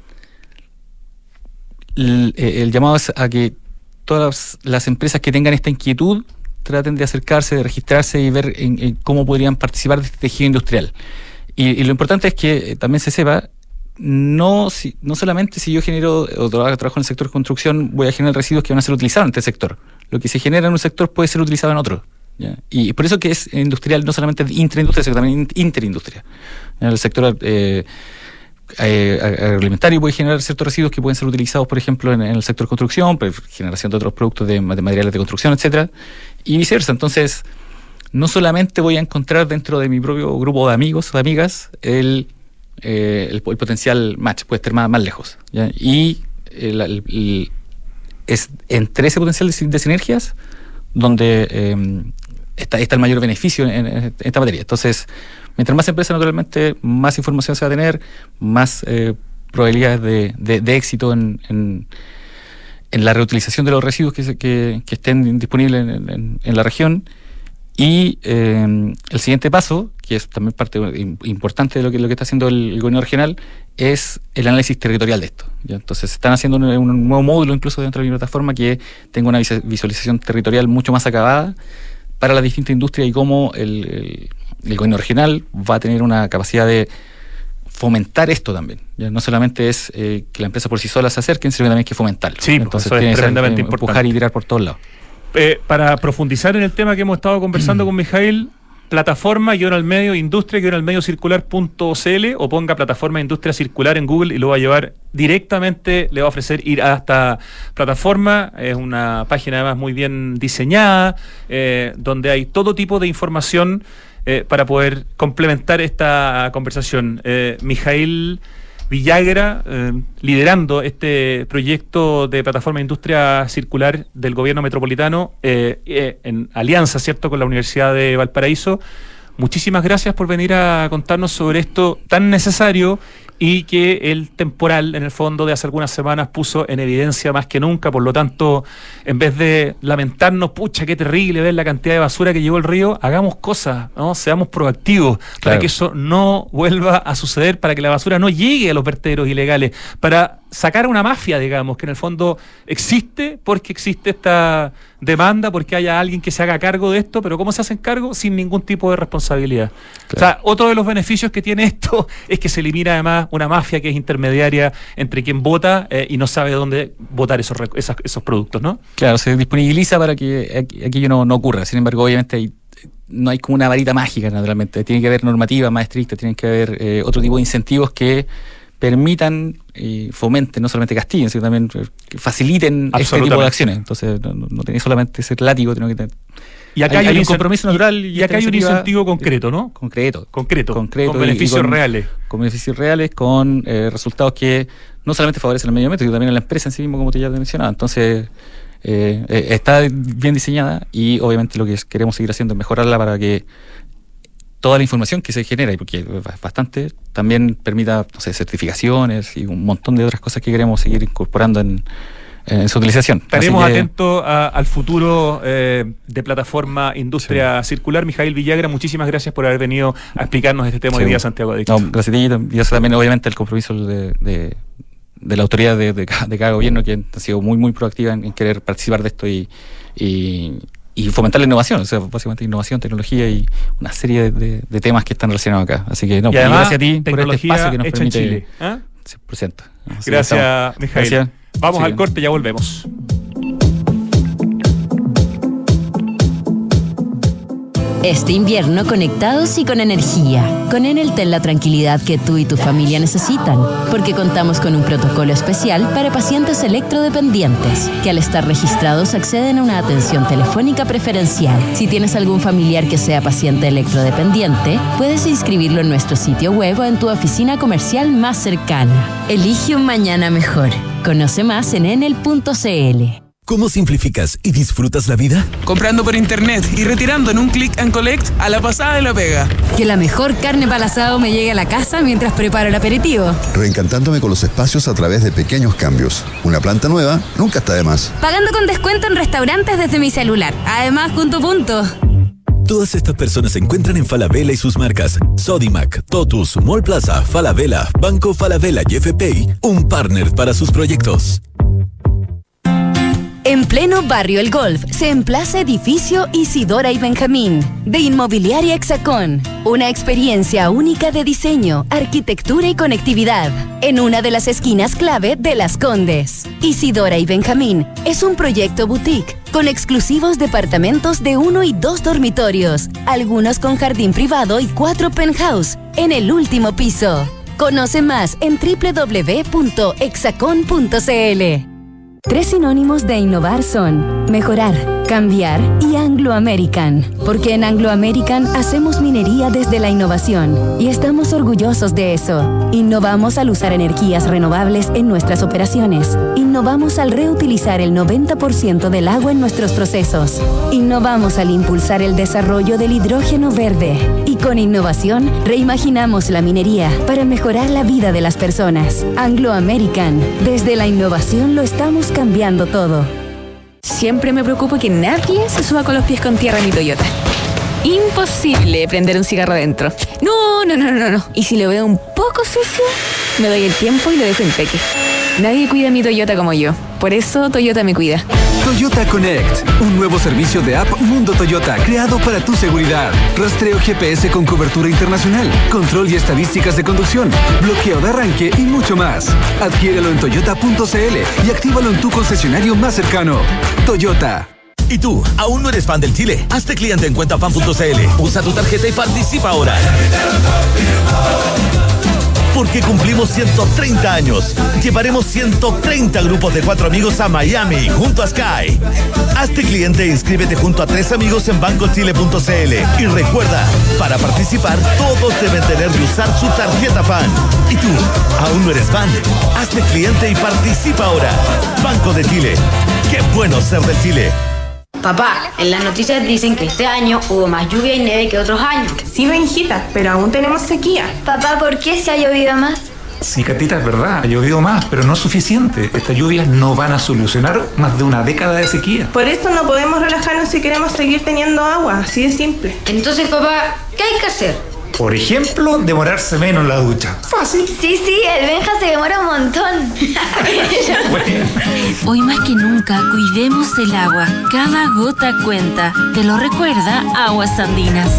el llamado es a que todas las empresas que tengan esta inquietud traten de acercarse, de registrarse y ver en cómo podrían participar de este tejido industrial. Y lo importante es que también se sepa, no solamente si yo genero o trabajo en el sector de construcción voy a generar residuos que van a ser utilizados en este sector. Lo que se genera en un sector puede ser utilizado en otro, ¿ya? Y por eso que es industrial, no solamente intraindustria, sino también interindustria. El sector agroalimentario puede generar ciertos residuos que pueden ser utilizados, por ejemplo, en el sector construcción, generación de otros productos de materiales de construcción, etcétera, y viceversa. Entonces, no solamente voy a encontrar dentro de mi propio grupo de amigos o de amigas el potencial match, puede estar más lejos, ¿ya? Y es entre ese potencial de sinergias donde está el mayor beneficio en esta materia. Entonces, mientras más empresas, naturalmente, más información se va a tener, más probabilidades de éxito en la reutilización de los residuos que estén disponibles en la región. Y el siguiente paso, que es también parte importante de lo que está haciendo el gobierno regional, es el análisis territorial de esto, ¿ya? Entonces, se están haciendo un nuevo módulo incluso dentro de mi plataforma que tenga una visualización territorial mucho más acabada para las distintas industrias y cómo el gobierno regional va a tener una capacidad de fomentar esto también, ¿ya? No solamente es que la empresa por sí sola se acerquen, sino también hay que fomentarlo. Sí, entonces eso es tremendamente importante. Empujar y tirar por todos lados. Para profundizar en el tema que hemos estado conversando con Mijail, plataforma industria circular.cl, o ponga plataforma industria circular en Google y lo va a llevar directamente, le va a ofrecer ir a esta plataforma. Es una página además muy bien diseñada, donde hay todo tipo de información para poder complementar esta conversación. Mijail Villagra, liderando este proyecto de plataforma de industria circular del gobierno metropolitano, en alianza, ¿cierto?, con la Universidad de Valparaíso. Muchísimas gracias por venir a contarnos sobre esto tan necesario y que el temporal, en el fondo, de hace algunas semanas puso en evidencia más que nunca. Por lo tanto, en vez de lamentarnos, pucha, qué terrible ver la cantidad de basura que llevó el río, hagamos cosas, ¿no? Seamos proactivos, claro, para que eso no vuelva a suceder, para que la basura no llegue a los vertederos ilegales, para sacar a una mafia, digamos, que en el fondo existe porque existe esta demanda, porque haya alguien que se haga cargo de esto, pero ¿cómo se hacen cargo? Sin ningún tipo de responsabilidad. Claro. O sea, otro de los beneficios que tiene esto es que se elimina además una mafia que es intermediaria entre quien vota y no sabe dónde votar esos productos, ¿no? Claro, se disponibiliza para que aquello no ocurra. Sin embargo, obviamente no hay como una varita mágica, naturalmente. Tiene que haber normativa más estricta, tienen que haber otro tipo de incentivos que permitan y fomenten, no solamente castiguen, sino también que faciliten este tipo de acciones. Entonces, no tiene solamente ser látigo, sino que y acá hay un compromiso natural. Y acá hay un incentivo concreto, ¿no? Concreto. Con beneficios reales. Con beneficios reales, con resultados que no solamente favorecen al medio ambiente, sino también a la empresa en sí mismo, como te ya te mencionaba. Entonces, está bien diseñada y obviamente lo que queremos seguir haciendo es mejorarla para que toda la información que se genera, y porque es bastante, también permita, no sé, certificaciones y un montón de otras cosas que queremos seguir incorporando en su utilización. Estaremos atentos al futuro de plataforma Industria Circular. Mijail Villagra, muchísimas gracias por haber venido a explicarnos este tema hoy día, Santiago Adicto. No, gracias, y eso también, obviamente, el compromiso de la autoridad de cada gobierno, que ha sido muy, muy proactiva en querer participar de esto y fomentar la innovación, o sea, básicamente innovación, tecnología y una serie de temas que están relacionados acá. Así que, no, y además, gracias a ti por este espacio que nos permite. En Chile. 100%. Gracias, Mijail. Gracias. Vamos al corte, ya volvemos. Este invierno conectados y con energía. Con Enel ten la tranquilidad que tú y tu familia necesitan, porque contamos con un protocolo especial para pacientes electrodependientes, que al estar registrados acceden a una atención telefónica preferencial. Si tienes algún familiar que sea paciente electrodependiente, puedes inscribirlo en nuestro sitio web o en tu oficina comercial más cercana. Elige un mañana mejor. Conoce más en enel.cl. ¿Cómo simplificas y disfrutas la vida? Comprando por internet y retirando en un click and collect a la pasada de la pega. Que la mejor carne para el asado me llegue a la casa mientras preparo el aperitivo. Reencantándome con los espacios a través de pequeños cambios. Una planta nueva nunca está de más. Pagando con descuento en restaurantes desde mi celular. Además, punto. Todas estas personas se encuentran en Falabella y sus marcas Sodimac, Totus, Mall Plaza, Falabella, Banco Falabella y FPI, un partner para sus proyectos. En pleno barrio El Golf se emplaza edificio Isidora y Benjamín, de Inmobiliaria Hexacón. Una experiencia única de diseño, arquitectura y conectividad, en una de las esquinas clave de Las Condes. Isidora y Benjamín es un proyecto boutique, con exclusivos departamentos de 1 y 2 dormitorios, algunos con jardín privado y 4 penthouse, en el último piso. Conoce más en www.hexacon.cl. 3 sinónimos de innovar son mejorar, cambiar y Anglo American. Porque en Anglo American hacemos minería desde la innovación y estamos orgullosos de eso. Innovamos al usar energías renovables en nuestras operaciones. Innovamos al reutilizar el 90% del agua en nuestros procesos. Innovamos al impulsar el desarrollo del hidrógeno verde. Y con innovación reimaginamos la minería para mejorar la vida de las personas. Anglo American, desde la innovación lo estamos cambiando todo. Siempre me preocupo que nadie se suba con los pies con tierra en mi Toyota. Imposible prender un cigarro adentro. No. Y si lo veo un poco sucio, me doy el tiempo y lo dejo impeque. Nadie cuida mi Toyota como yo. Por eso Toyota me cuida. Toyota Connect, un nuevo servicio de app Mundo Toyota creado para tu seguridad. Rastreo GPS con cobertura internacional, control y estadísticas de conducción, bloqueo de arranque y mucho más. Adquiérelo en toyota.cl y actívalo en tu concesionario más cercano. Toyota. ¿Y tú, aún no eres fan del Chile? Hazte cliente en cuentafan.cl. Usa tu tarjeta y participa ahora. Porque cumplimos 130 años. Llevaremos 130 grupos de 4 amigos a Miami, junto a Sky. Hazte cliente e inscríbete junto a 3 amigos en bancochile.cl. Y recuerda, para participar, todos deben tener y usar su tarjeta fan. ¿Y tú, aún no eres fan? Hazte cliente y participa ahora. Banco de Chile. ¡Qué bueno ser de Chile! Papá, en las noticias dicen que este año hubo más lluvia y nieve que otros años. Sí, Benjita, pero aún tenemos sequía. Papá, ¿por qué se ha llovido más? Sí, Catita, es verdad, ha llovido más, pero no es suficiente. Estas lluvias no van a solucionar más de una década de sequía. Por eso no podemos relajarnos si queremos seguir teniendo agua, así de simple. Entonces, papá, ¿qué hay que hacer? Por ejemplo, demorarse menos en la ducha. Fácil. Sí, el Benja se demora un montón. Hoy más que nunca, cuidemos el agua. Cada gota cuenta. Te lo recuerda Aguas Andinas.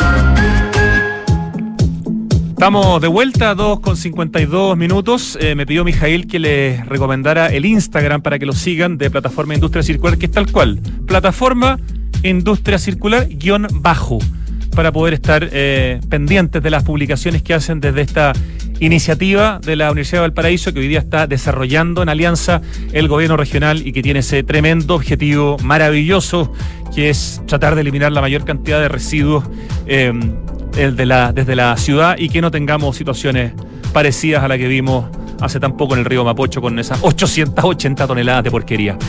Estamos de vuelta, 2:52. Me pidió Mijail que les recomendara el Instagram para que lo sigan de Plataforma Industria Circular, que es tal cual. Plataforma Industria Circular _. para poder estar pendientes de las publicaciones que hacen desde esta iniciativa de la Universidad de Valparaíso, que hoy día está desarrollando en alianza el gobierno regional y que tiene ese tremendo objetivo maravilloso, que es tratar de eliminar la mayor cantidad de residuos desde la ciudad y que no tengamos situaciones parecidas a la que vimos hace tan poco en el río Mapocho con esas 880 toneladas de porquería.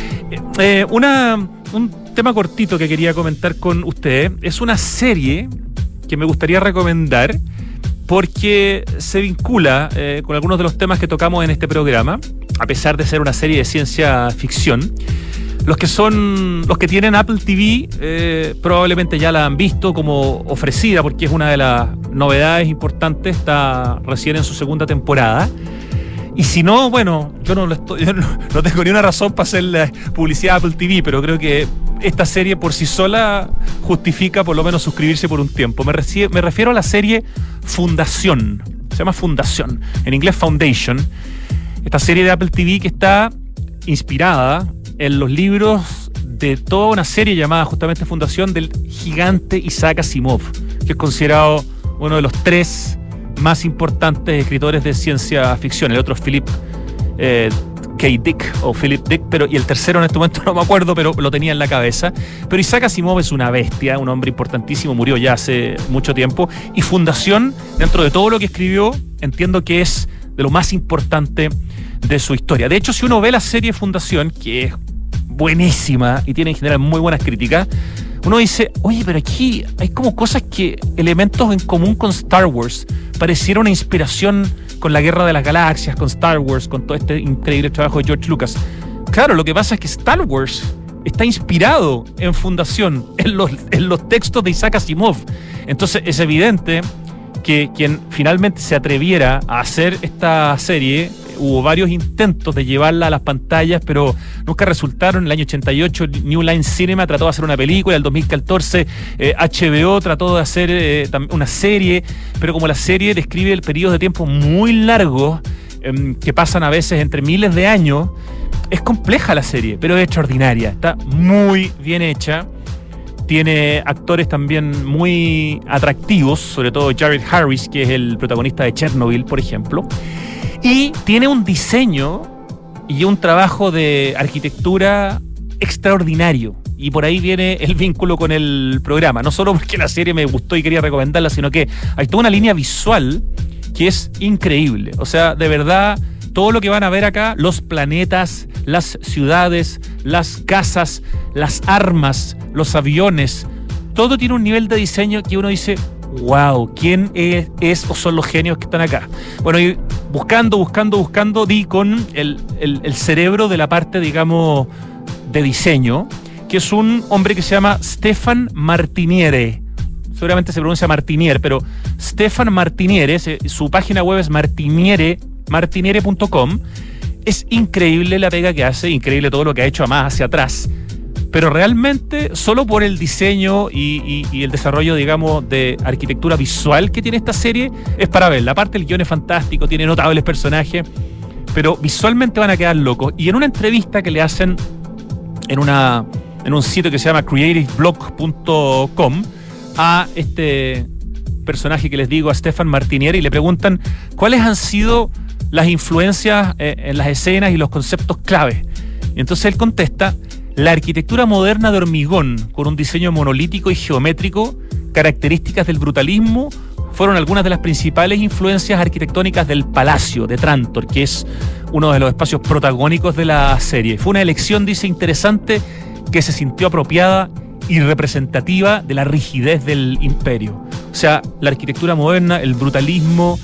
Un tema cortito que quería comentar con ustedes es una serie que me gustaría recomendar porque se vincula con algunos de los temas que tocamos en este programa, a pesar de ser una serie de ciencia ficción. Los que tienen Apple TV probablemente ya la han visto como ofrecida, porque es una de las novedades importantes, está recién en su segunda temporada. Y si no, bueno, yo no tengo ni una razón para hacer la publicidad a Apple TV, pero creo que esta serie por sí sola justifica por lo menos suscribirse por un tiempo. Me refiero a la serie Fundación. Se llama Fundación, en inglés Foundation. Esta serie de Apple TV que está inspirada en los libros de toda una serie llamada justamente Fundación del gigante Isaac Asimov, que es considerado uno de los 3 más importantes escritores de ciencia ficción. El otro es Philip K. Dick o Philip Dick, y el tercero en este momento no me acuerdo, pero lo tenía en la cabeza. Pero Isaac Asimov es una bestia, un hombre importantísimo, murió ya hace mucho tiempo, y Fundación, dentro de todo lo que escribió, entiendo que es de lo más importante de su historia. De hecho, si uno ve la serie Fundación, que es buenísima y tiene en general muy buenas críticas, uno dice, oye, pero aquí hay como cosas elementos en común con Star Wars. Pareciera una inspiración con la Guerra de las Galaxias, con Star Wars, con todo este increíble trabajo de George Lucas. Claro, lo que pasa es que Star Wars está inspirado en Fundación, en los textos de Isaac Asimov. Entonces es evidente que quien finalmente se atreviera a hacer esta serie, hubo varios intentos de llevarla a las pantallas, pero nunca resultaron. En el año 88 New Line Cinema trató de hacer una película, en el 2014 HBO trató de hacer una serie, pero como la serie describe el periodo de tiempo muy largo que pasan a veces entre miles de años, es compleja la serie, pero es extraordinaria, está muy bien hecha. Tiene actores también muy atractivos, sobre todo Jared Harris, que es el protagonista de Chernobyl, por ejemplo. Y tiene un diseño y un trabajo de arquitectura extraordinario. Y por ahí viene el vínculo con el programa. No solo porque la serie me gustó y quería recomendarla, sino que hay toda una línea visual que es increíble. O sea, de verdad, todo lo que van a ver acá, los planetas, las ciudades, las casas, las armas, los aviones, todo tiene un nivel de diseño que uno dice, wow, ¿quién es o son los genios que están acá? Bueno, y buscando, di con el cerebro de la parte, digamos, de diseño, que es un hombre que se llama Stefan Martiniere. Seguramente se pronuncia Martinier, pero Stefan Martiniere, su página web es martiniere.com. Es increíble la pega que hace, increíble todo lo que ha hecho más hacia atrás. Pero realmente, solo por el diseño y el desarrollo, digamos, de arquitectura visual que tiene esta serie, es para verla. Aparte, el guión es fantástico, tiene notables personajes, pero visualmente van a quedar locos. Y en una entrevista que le hacen en un sitio que se llama creativeblog.com a este personaje que les digo, a Stefan Martiniere, y le preguntan cuáles han sido las influencias en las escenas y los conceptos clave. Y entonces él contesta: la arquitectura moderna de hormigón, con un diseño monolítico y geométrico, características del brutalismo, fueron algunas de las principales influencias arquitectónicas del Palacio de Trantor, que es uno de los espacios protagónicos de la serie. Fue una elección, dice, interesante, que se sintió apropiada y representativa de la rigidez del imperio. O sea, la arquitectura moderna, el brutalismo,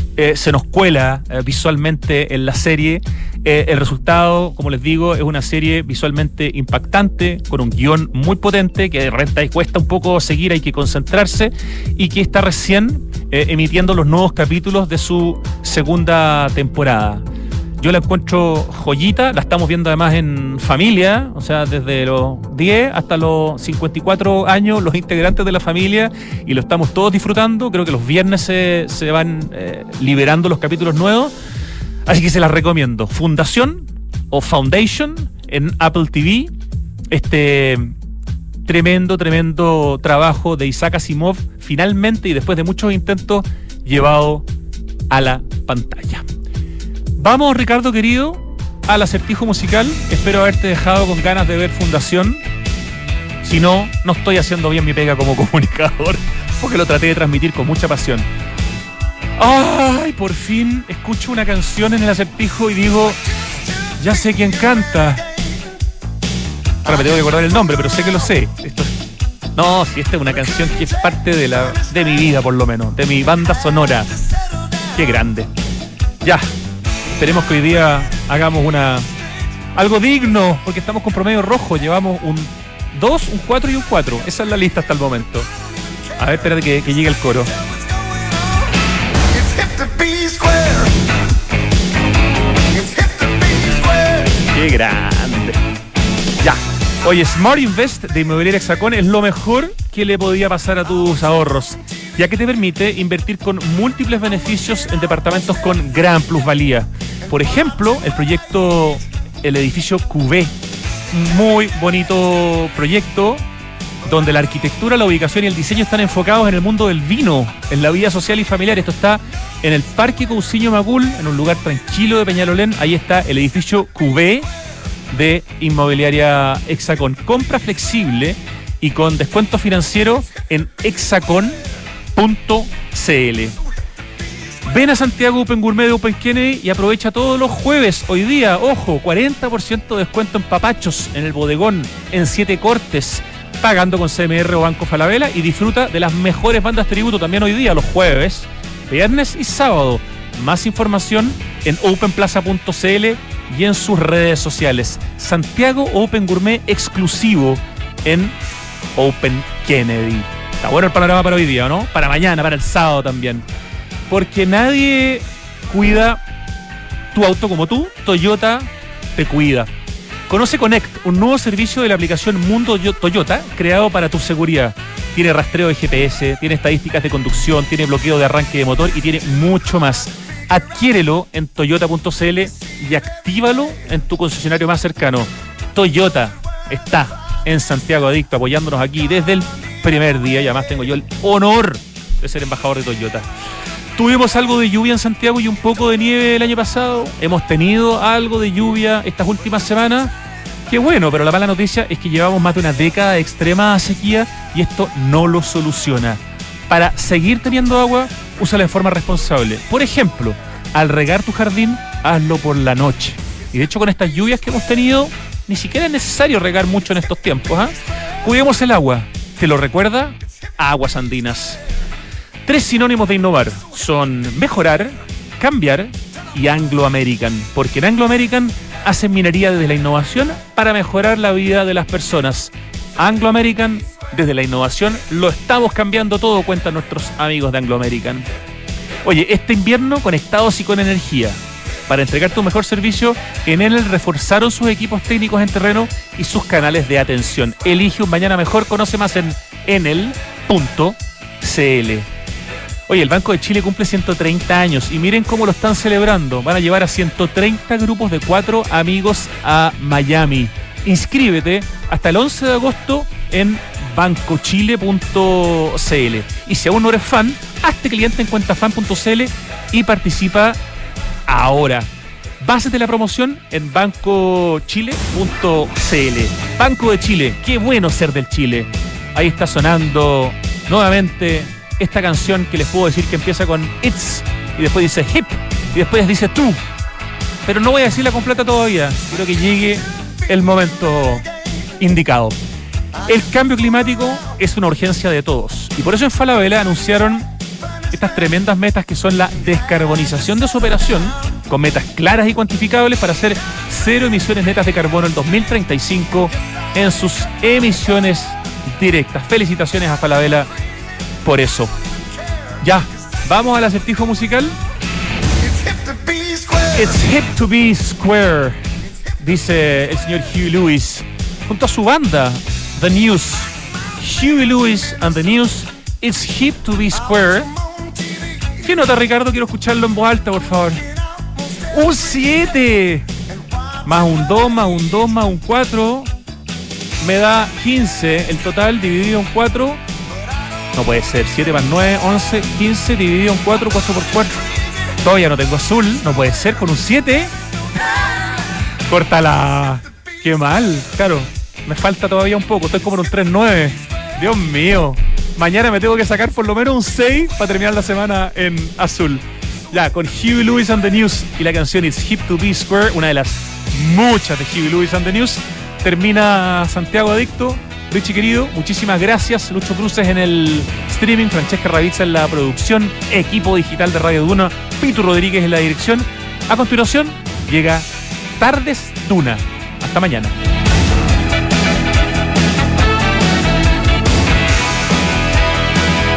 se nos cuela visualmente en la serie. El resultado, como les digo, es una serie visualmente impactante, con un guión muy potente, que de repente cuesta un poco seguir, hay que concentrarse, y que está recién emitiendo los nuevos capítulos de su segunda temporada. Yo la encuentro joyita, la estamos viendo además en familia, o sea, desde los 10 hasta los 54 años, los integrantes de la familia, y lo estamos todos disfrutando. Creo que los viernes se van liberando los capítulos nuevos, así que se las recomiendo. Fundación o Foundation en Apple TV, este tremendo trabajo de Isaac Asimov, finalmente y después de muchos intentos, llevado a la pantalla. Vamos, Ricardo querido, al acertijo musical. Espero haberte dejado con ganas de ver Fundación. Si no, no estoy haciendo bien mi pega como comunicador, porque lo traté de transmitir con mucha pasión. ¡Ay! Por fin escucho una canción en el acertijo y digo, ya sé quién canta. Ahora me tengo que acordar el nombre, pero sé que lo sé. No, si esta es una canción que es parte de mi vida, por lo menos, de mi banda sonora. ¡Qué grande! Ya, esperemos que hoy día hagamos algo digno, porque estamos con promedio rojo. Llevamos un 2, un 4 y un 4. Esa es la lista hasta el momento. A ver, espérate que llegue el coro. ¡Qué grande! Ya. Oye, Smart Invest de Inmobiliaria Hexacón es lo mejor que le podía pasar a tus ahorros, ya que te permite invertir con múltiples beneficios en departamentos con gran plusvalía. Por ejemplo, el edificio QV. Muy bonito proyecto donde la arquitectura, la ubicación y el diseño están enfocados en el mundo del vino, en la vida social y familiar. Esto está en el Parque Cousiño Macul, en un lugar tranquilo de Peñalolén. Ahí está el edificio QV de Inmobiliaria Hexacón. Compra flexible y con descuento financiero en hexacon.cl. Ven a Santiago Open Gourmet de Open Kennedy y aprovecha todos los jueves. Hoy día, ojo, 40% de descuento en papachos en el bodegón, en 7 cortes, pagando con CMR o Banco Falabella, y disfruta de las mejores bandas tributo también hoy día, los jueves, viernes y sábado. Más información en openplaza.cl y en sus redes sociales. Santiago Open Gourmet exclusivo en Open Kennedy. Está bueno el panorama para hoy día, ¿no? Para mañana, para el sábado también. Porque nadie cuida tu auto como tú. Toyota te cuida. Conoce Connect, un nuevo servicio de la aplicación Mundo Toyota creado para tu seguridad. Tiene rastreo de GPS, tiene estadísticas de conducción, tiene bloqueo de arranque de motor y tiene mucho más. Adquiérelo en toyota.cl y actívalo en tu concesionario más cercano. Toyota está en Santiago Adicto, apoyándonos aquí desde el primer día, y además tengo yo el honor de ser embajador de Toyota. Tuvimos algo de lluvia en Santiago y un poco de nieve el año pasado. Hemos tenido algo de lluvia estas últimas semanas. Qué bueno, pero la mala noticia es que llevamos más de una década de extrema sequía y esto no lo soluciona. Para seguir teniendo agua, úsala de forma responsable. Por ejemplo, al regar tu jardín, hazlo por la noche. Y de hecho, con estas lluvias que hemos tenido, ni siquiera es necesario regar mucho en estos tiempos, ¿eh? Cuidemos el agua. ¿Te lo recuerda? Aguas Andinas. 3 sinónimos de innovar son mejorar, cambiar y Anglo American. Porque en Anglo American hacen minería desde la innovación para mejorar la vida de las personas. Anglo American, desde la innovación, lo estamos cambiando todo, cuentan nuestros amigos de Anglo American. Oye, este invierno conectados y con energía. Para entregarte un mejor servicio, en Enel reforzaron sus equipos técnicos en terreno y sus canales de atención. Elige un mañana mejor, conoce más en enel.cl. Oye, el Banco de Chile cumple 130 años y miren cómo lo están celebrando. Van a llevar a 130 grupos de 4 amigos a Miami. Inscríbete hasta el 11 de agosto en bancochile.cl. Y si aún no eres fan, hazte cliente en cuentafan.cl y participa ahora. Bases de la promoción en bancochile.cl. Banco de Chile, qué bueno ser del Chile. Ahí está sonando nuevamente esta canción que les puedo decir que empieza con It's y después dice Hip y después dice Tú. Pero no voy a decirla completa todavía. Quiero que llegue el momento indicado. El cambio climático es una urgencia de todos. Y por eso en Falabella anunciaron estas tremendas metas que son la descarbonización de su operación, con metas claras y cuantificables para hacer 0 emisiones netas de carbono en 2035 en sus emisiones directas. Felicitaciones a Falabella por eso. Ya, vamos al acertijo musical. It's hip to be square, dice el señor Huey Lewis, junto a su banda, The News. Huey Lewis and The News, It's hip to be square. ¿Qué nota, Ricardo? Quiero escucharlo en voz alta, por favor. Un 7. Más un 2, más un 2, más un 4. me da 15. El total dividido en 4. No puede ser. 7 más 9, 11, 15 dividido en 4, 4 por 4. Todavía no tengo azul. No puede ser. Con un 7. Córtala. Qué mal. Claro. Me falta todavía un poco. Estoy como en un 3-9. Dios mío. Mañana me tengo que sacar por lo menos un 6 para terminar la semana en azul. Ya, con Huey Lewis and the News y la canción It's Hip to Be Square, una de las muchas de Huey Lewis and the News, termina Santiago Adicto. Richie querido, muchísimas gracias. Lucho Cruces en el streaming, Francesca Ravizza en la producción, equipo digital de Radio Duna, Pitu Rodríguez en la dirección. A continuación llega Tardes Duna. Hasta mañana.